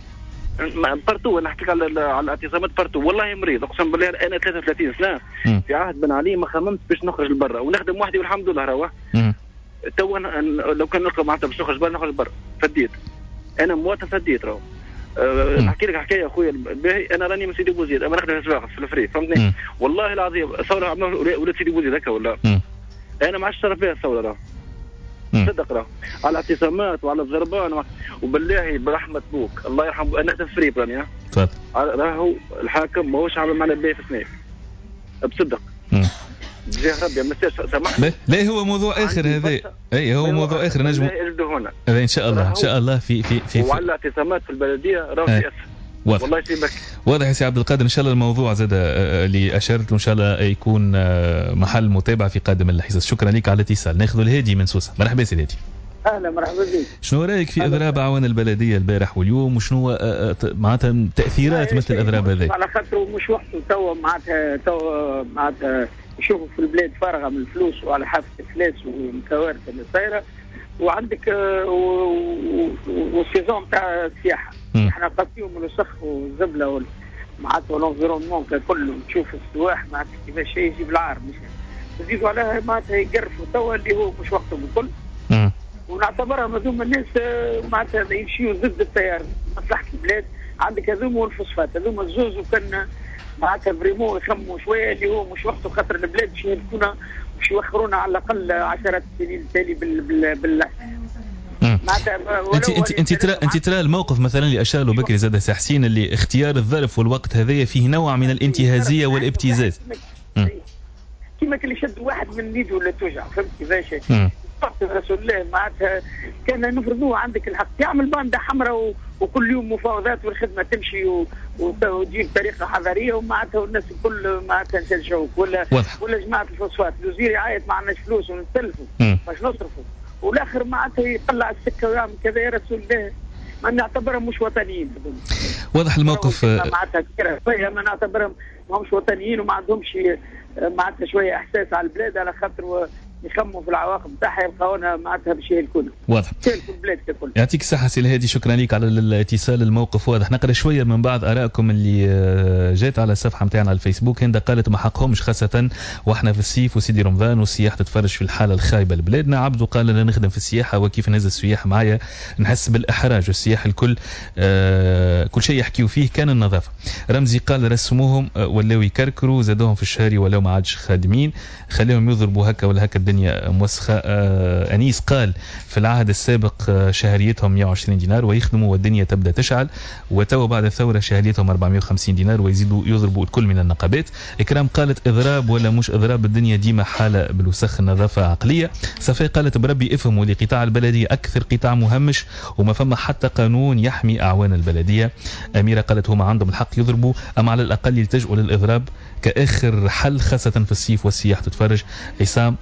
بارتو انا نحكيك على على الاعتصامات بارتو. والله مريض اقسم بالله. انا ثلاثة وثلاثين سنه مم. في عهد بن علي ما خممت باش نخرج لبرا ونخدم وحدي والحمد لله رواه. تو لو كان نلقى معناتها باش نخرج برا نخرج برا فديت. انا مواطن فديت راهو. أه نحكي لك حكايه اخويا باهي. انا راني من سيدي بوزيد اما نخدم في السواقف في الفري فهمتني. والله العظيم ثوره عملوا ولاد سيدي بوزيد هكا ولا مم. انا ما عادش شرف فيها الثوره راه صدق راه على الاعتصامات وعلى الزربان وبالله برحمه بوك الله يرحمه. انا نخدم في فري براني ها تفضل. راهو الحاكم ماهوش عامل معنا باهي في سنين بصدق جاه ربي ما سامحني. لا هو موضوع اخر هذا. اي هو موضوع اخر نجم هذا ان شاء الله ان شاء الله في في في, في وعلى الاعتصامات في البلديه راهو في اسف والله يسلمك. واضح يا سي عبد القادر. ان شاء الله الموضوع زاد اللي اشرت ان شاء الله يكون محل متابعه في قادم الحصص. شكرا لك على الاتصال. ناخذ الهادي من سوسه. مرحبا سي الهادي. اهلا مرحبا بك. شنو رايك في اضراب اعوان البلديه البارح واليوم وشنو معناتها تاثيرات مثل الاضراب هذه؟ على خاطر مش وقته تو معناتها تو معناتها يشوفوا في البلاد فارغه من الفلوس وعلى حافه الافلاس والكوارث اللي صايره وعندك والسيزون تاع السياحه. احنا قاسيين من الوسخ والزبله معناتها والانفيرونمون كله تشوف السواح معناتها كيفاش يجيب العار مش نزيدوا عليها معناتها يقرفوا توا اللي هو مش وقته بالكل. ونعتبرها هذوما الناس معناتها يمشيوا ضد التيار مصلحه البلاد. عندك هذوما والفوسفات هذوما الزوز وكان معناتها فريمون يخموا شويه اللي هو مش وقته خاطر البلاد باش يهلكونا باش يوخرونا على الاقل عشرات السنين التالي بال بال بال انت انت انت ترى انت ترى الموقف مثلا اللي اشار له بكري زاد سي حسين اللي اختيار الظرف والوقت هذايا فيه نوع من الانتهازيه والابتزاز. كيما اللي شد واحد من يده ولا توجع فهمت كيفاش رسول الله معناتها كان نفرضوه عندك الحق يعمل باندا حمراء وكل يوم مفاوضات والخدمه تمشي وتجيب بطريقه حضاريه ومعناتها والناس الكل معناتها نشجعوك ولا واضح. ولا جماعه الفوسفات الوزير يعيط ما عندناش فلوس ونتلفوا باش نصرفوا والاخر معناتها يطلع السكه ويعمل كذا يا رسول الله ما نعتبرهم مش وطنيين. واضح الموقف معناتها كثير ما نعتبرهم ما همش وطنيين وما عندهمش معناتها شويه احساس على البلاد على خاطر يخموا في العواقب تاعها يلقاونا معناتها بشيء الكل. واضح. البلاد ككل. يعطيك الصحة سي الهادي، شكرا لك على الاتصال. الموقف واضح. نقرا شوية من بعض آرائكم اللي جات على الصفحة نتاعنا على الفيسبوك. هند قالت ما حقهمش خاصة واحنا في الصيف وسيدي رمضان والسياح تتفرج في الحالة الخايبة لبلادنا. عبدو قال انا نخدم في السياحة وكيف نهز السياح معايا نحس بالإحراج والسياح الكل آه كل شيء يحكيوا فيه كان النظافة. رمزي قال رسموهم ولاو يكركروا زادوهم في الشهري ولو ما عادش خادمين خليهم يضربوا هكا ولا هكا الدنيا موسخة. آه أنيس قال في العهد السابق آه شهريتهم مئة وعشرين دينار ويخدموا والدنيا تبدأ تشعل وتوا بعد الثورة شهريتهم أربعمئة وخمسين دينار ويزيدوا يضربوا الكل من النقابات. إكرام قالت إضراب ولا مش إضراب الدنيا ديما حالة بالوسخ النظافة عقلية. صفاء قالت بربي افهموا لقطاع البلدية أكثر قطاع مهمش وما فما حتى قانون يحمي أعوان البلدية. أميرة قالت هما عندهم الحق يضربوا أما على الأقل يلتجئوا للإضراب كآخر حل خاصة في الصيف والسياح تتفرج. عصام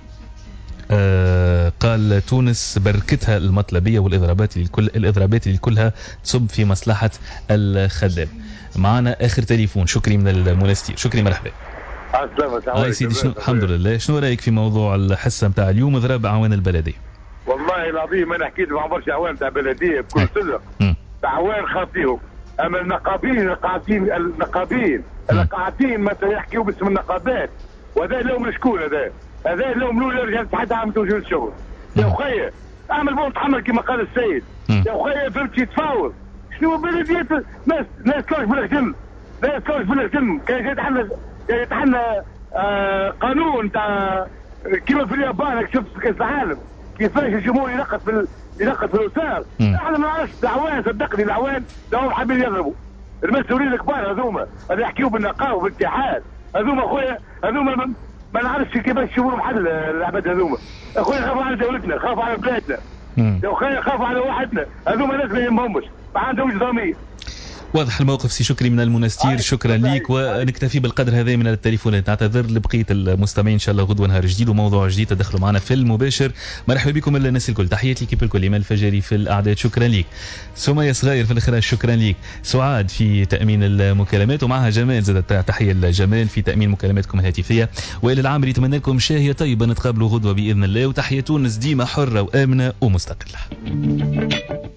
آه قال تونس بركتها المطلبية والإضرابات الكل الإضرابات اللي كلها تصب في مصلحة الخدام. معنا آخر تليفون. شكري من المنستير. شكري مرحبا. السلام سيدي شنو الحمد لله. شنو رأيك في موضوع الحصة متاع اليوم إضراب أعوان البلدية؟ والله العظيم أنا حكيت مع برشا أعوان تاع بلدية بكل صدق أعوان خاطيهم أما النقابين القاعدين النقابين القاعدين مثلا يحكيوا باسم النقابات وهذا لهم شكون هذا هذا لهم لولا رجال حد عام توجيه الشغل. يا أخي اعمل بون تحمل كما قال السيد. يا أخي فهمتي تفاوض شنو بلدية ناس ناس كلش بالخدم ناس كلش بالخدم كان يتحنى يتحنى آه قانون تاع كيما في اليابان شفت في كاس العالم كيفاش الجمهور ينقص في ينقص في الوسائل. احنا ما نعرفش العوان صدقني العوان دوم حابين يضربوا المسؤولين الكبار هذوما اللي يحكيوا بالنقاوه والاتحاد هذوما اخويا هذوما ما نعرفش كيفاش يشوفوا لهم حل العباد هذوما. اخويا خافوا على دولتنا خافوا على بلادنا يا اخويا خافوا على واحدنا هذوما ناس ما يهمهمش ما عندهمش ضمير. واضح الموقف سي شكري من المنستير. شكرا ليك ونكتفي بالقدر هذا من التليفونات. نعتذر لبقيه المستمعين ان شاء الله غدوه نهار جديد وموضوع جديد تدخلوا معنا في المباشر. مرحبا بكم الناس الكل. تحياتي ليكيب الكل. ايمان الفجري في الاعداد شكرا ليك. سمية صغير في الاخراج شكرا ليك. سعاد في تامين المكالمات ومعها جمال زادت تحيه لجمال في تامين مكالماتكم الهاتفيه. والى العام نتمنى لكم شاهيه طيبه نتقابلوا غدوه باذن الله وتحيه تونس ديما حره وامنه ومستقله.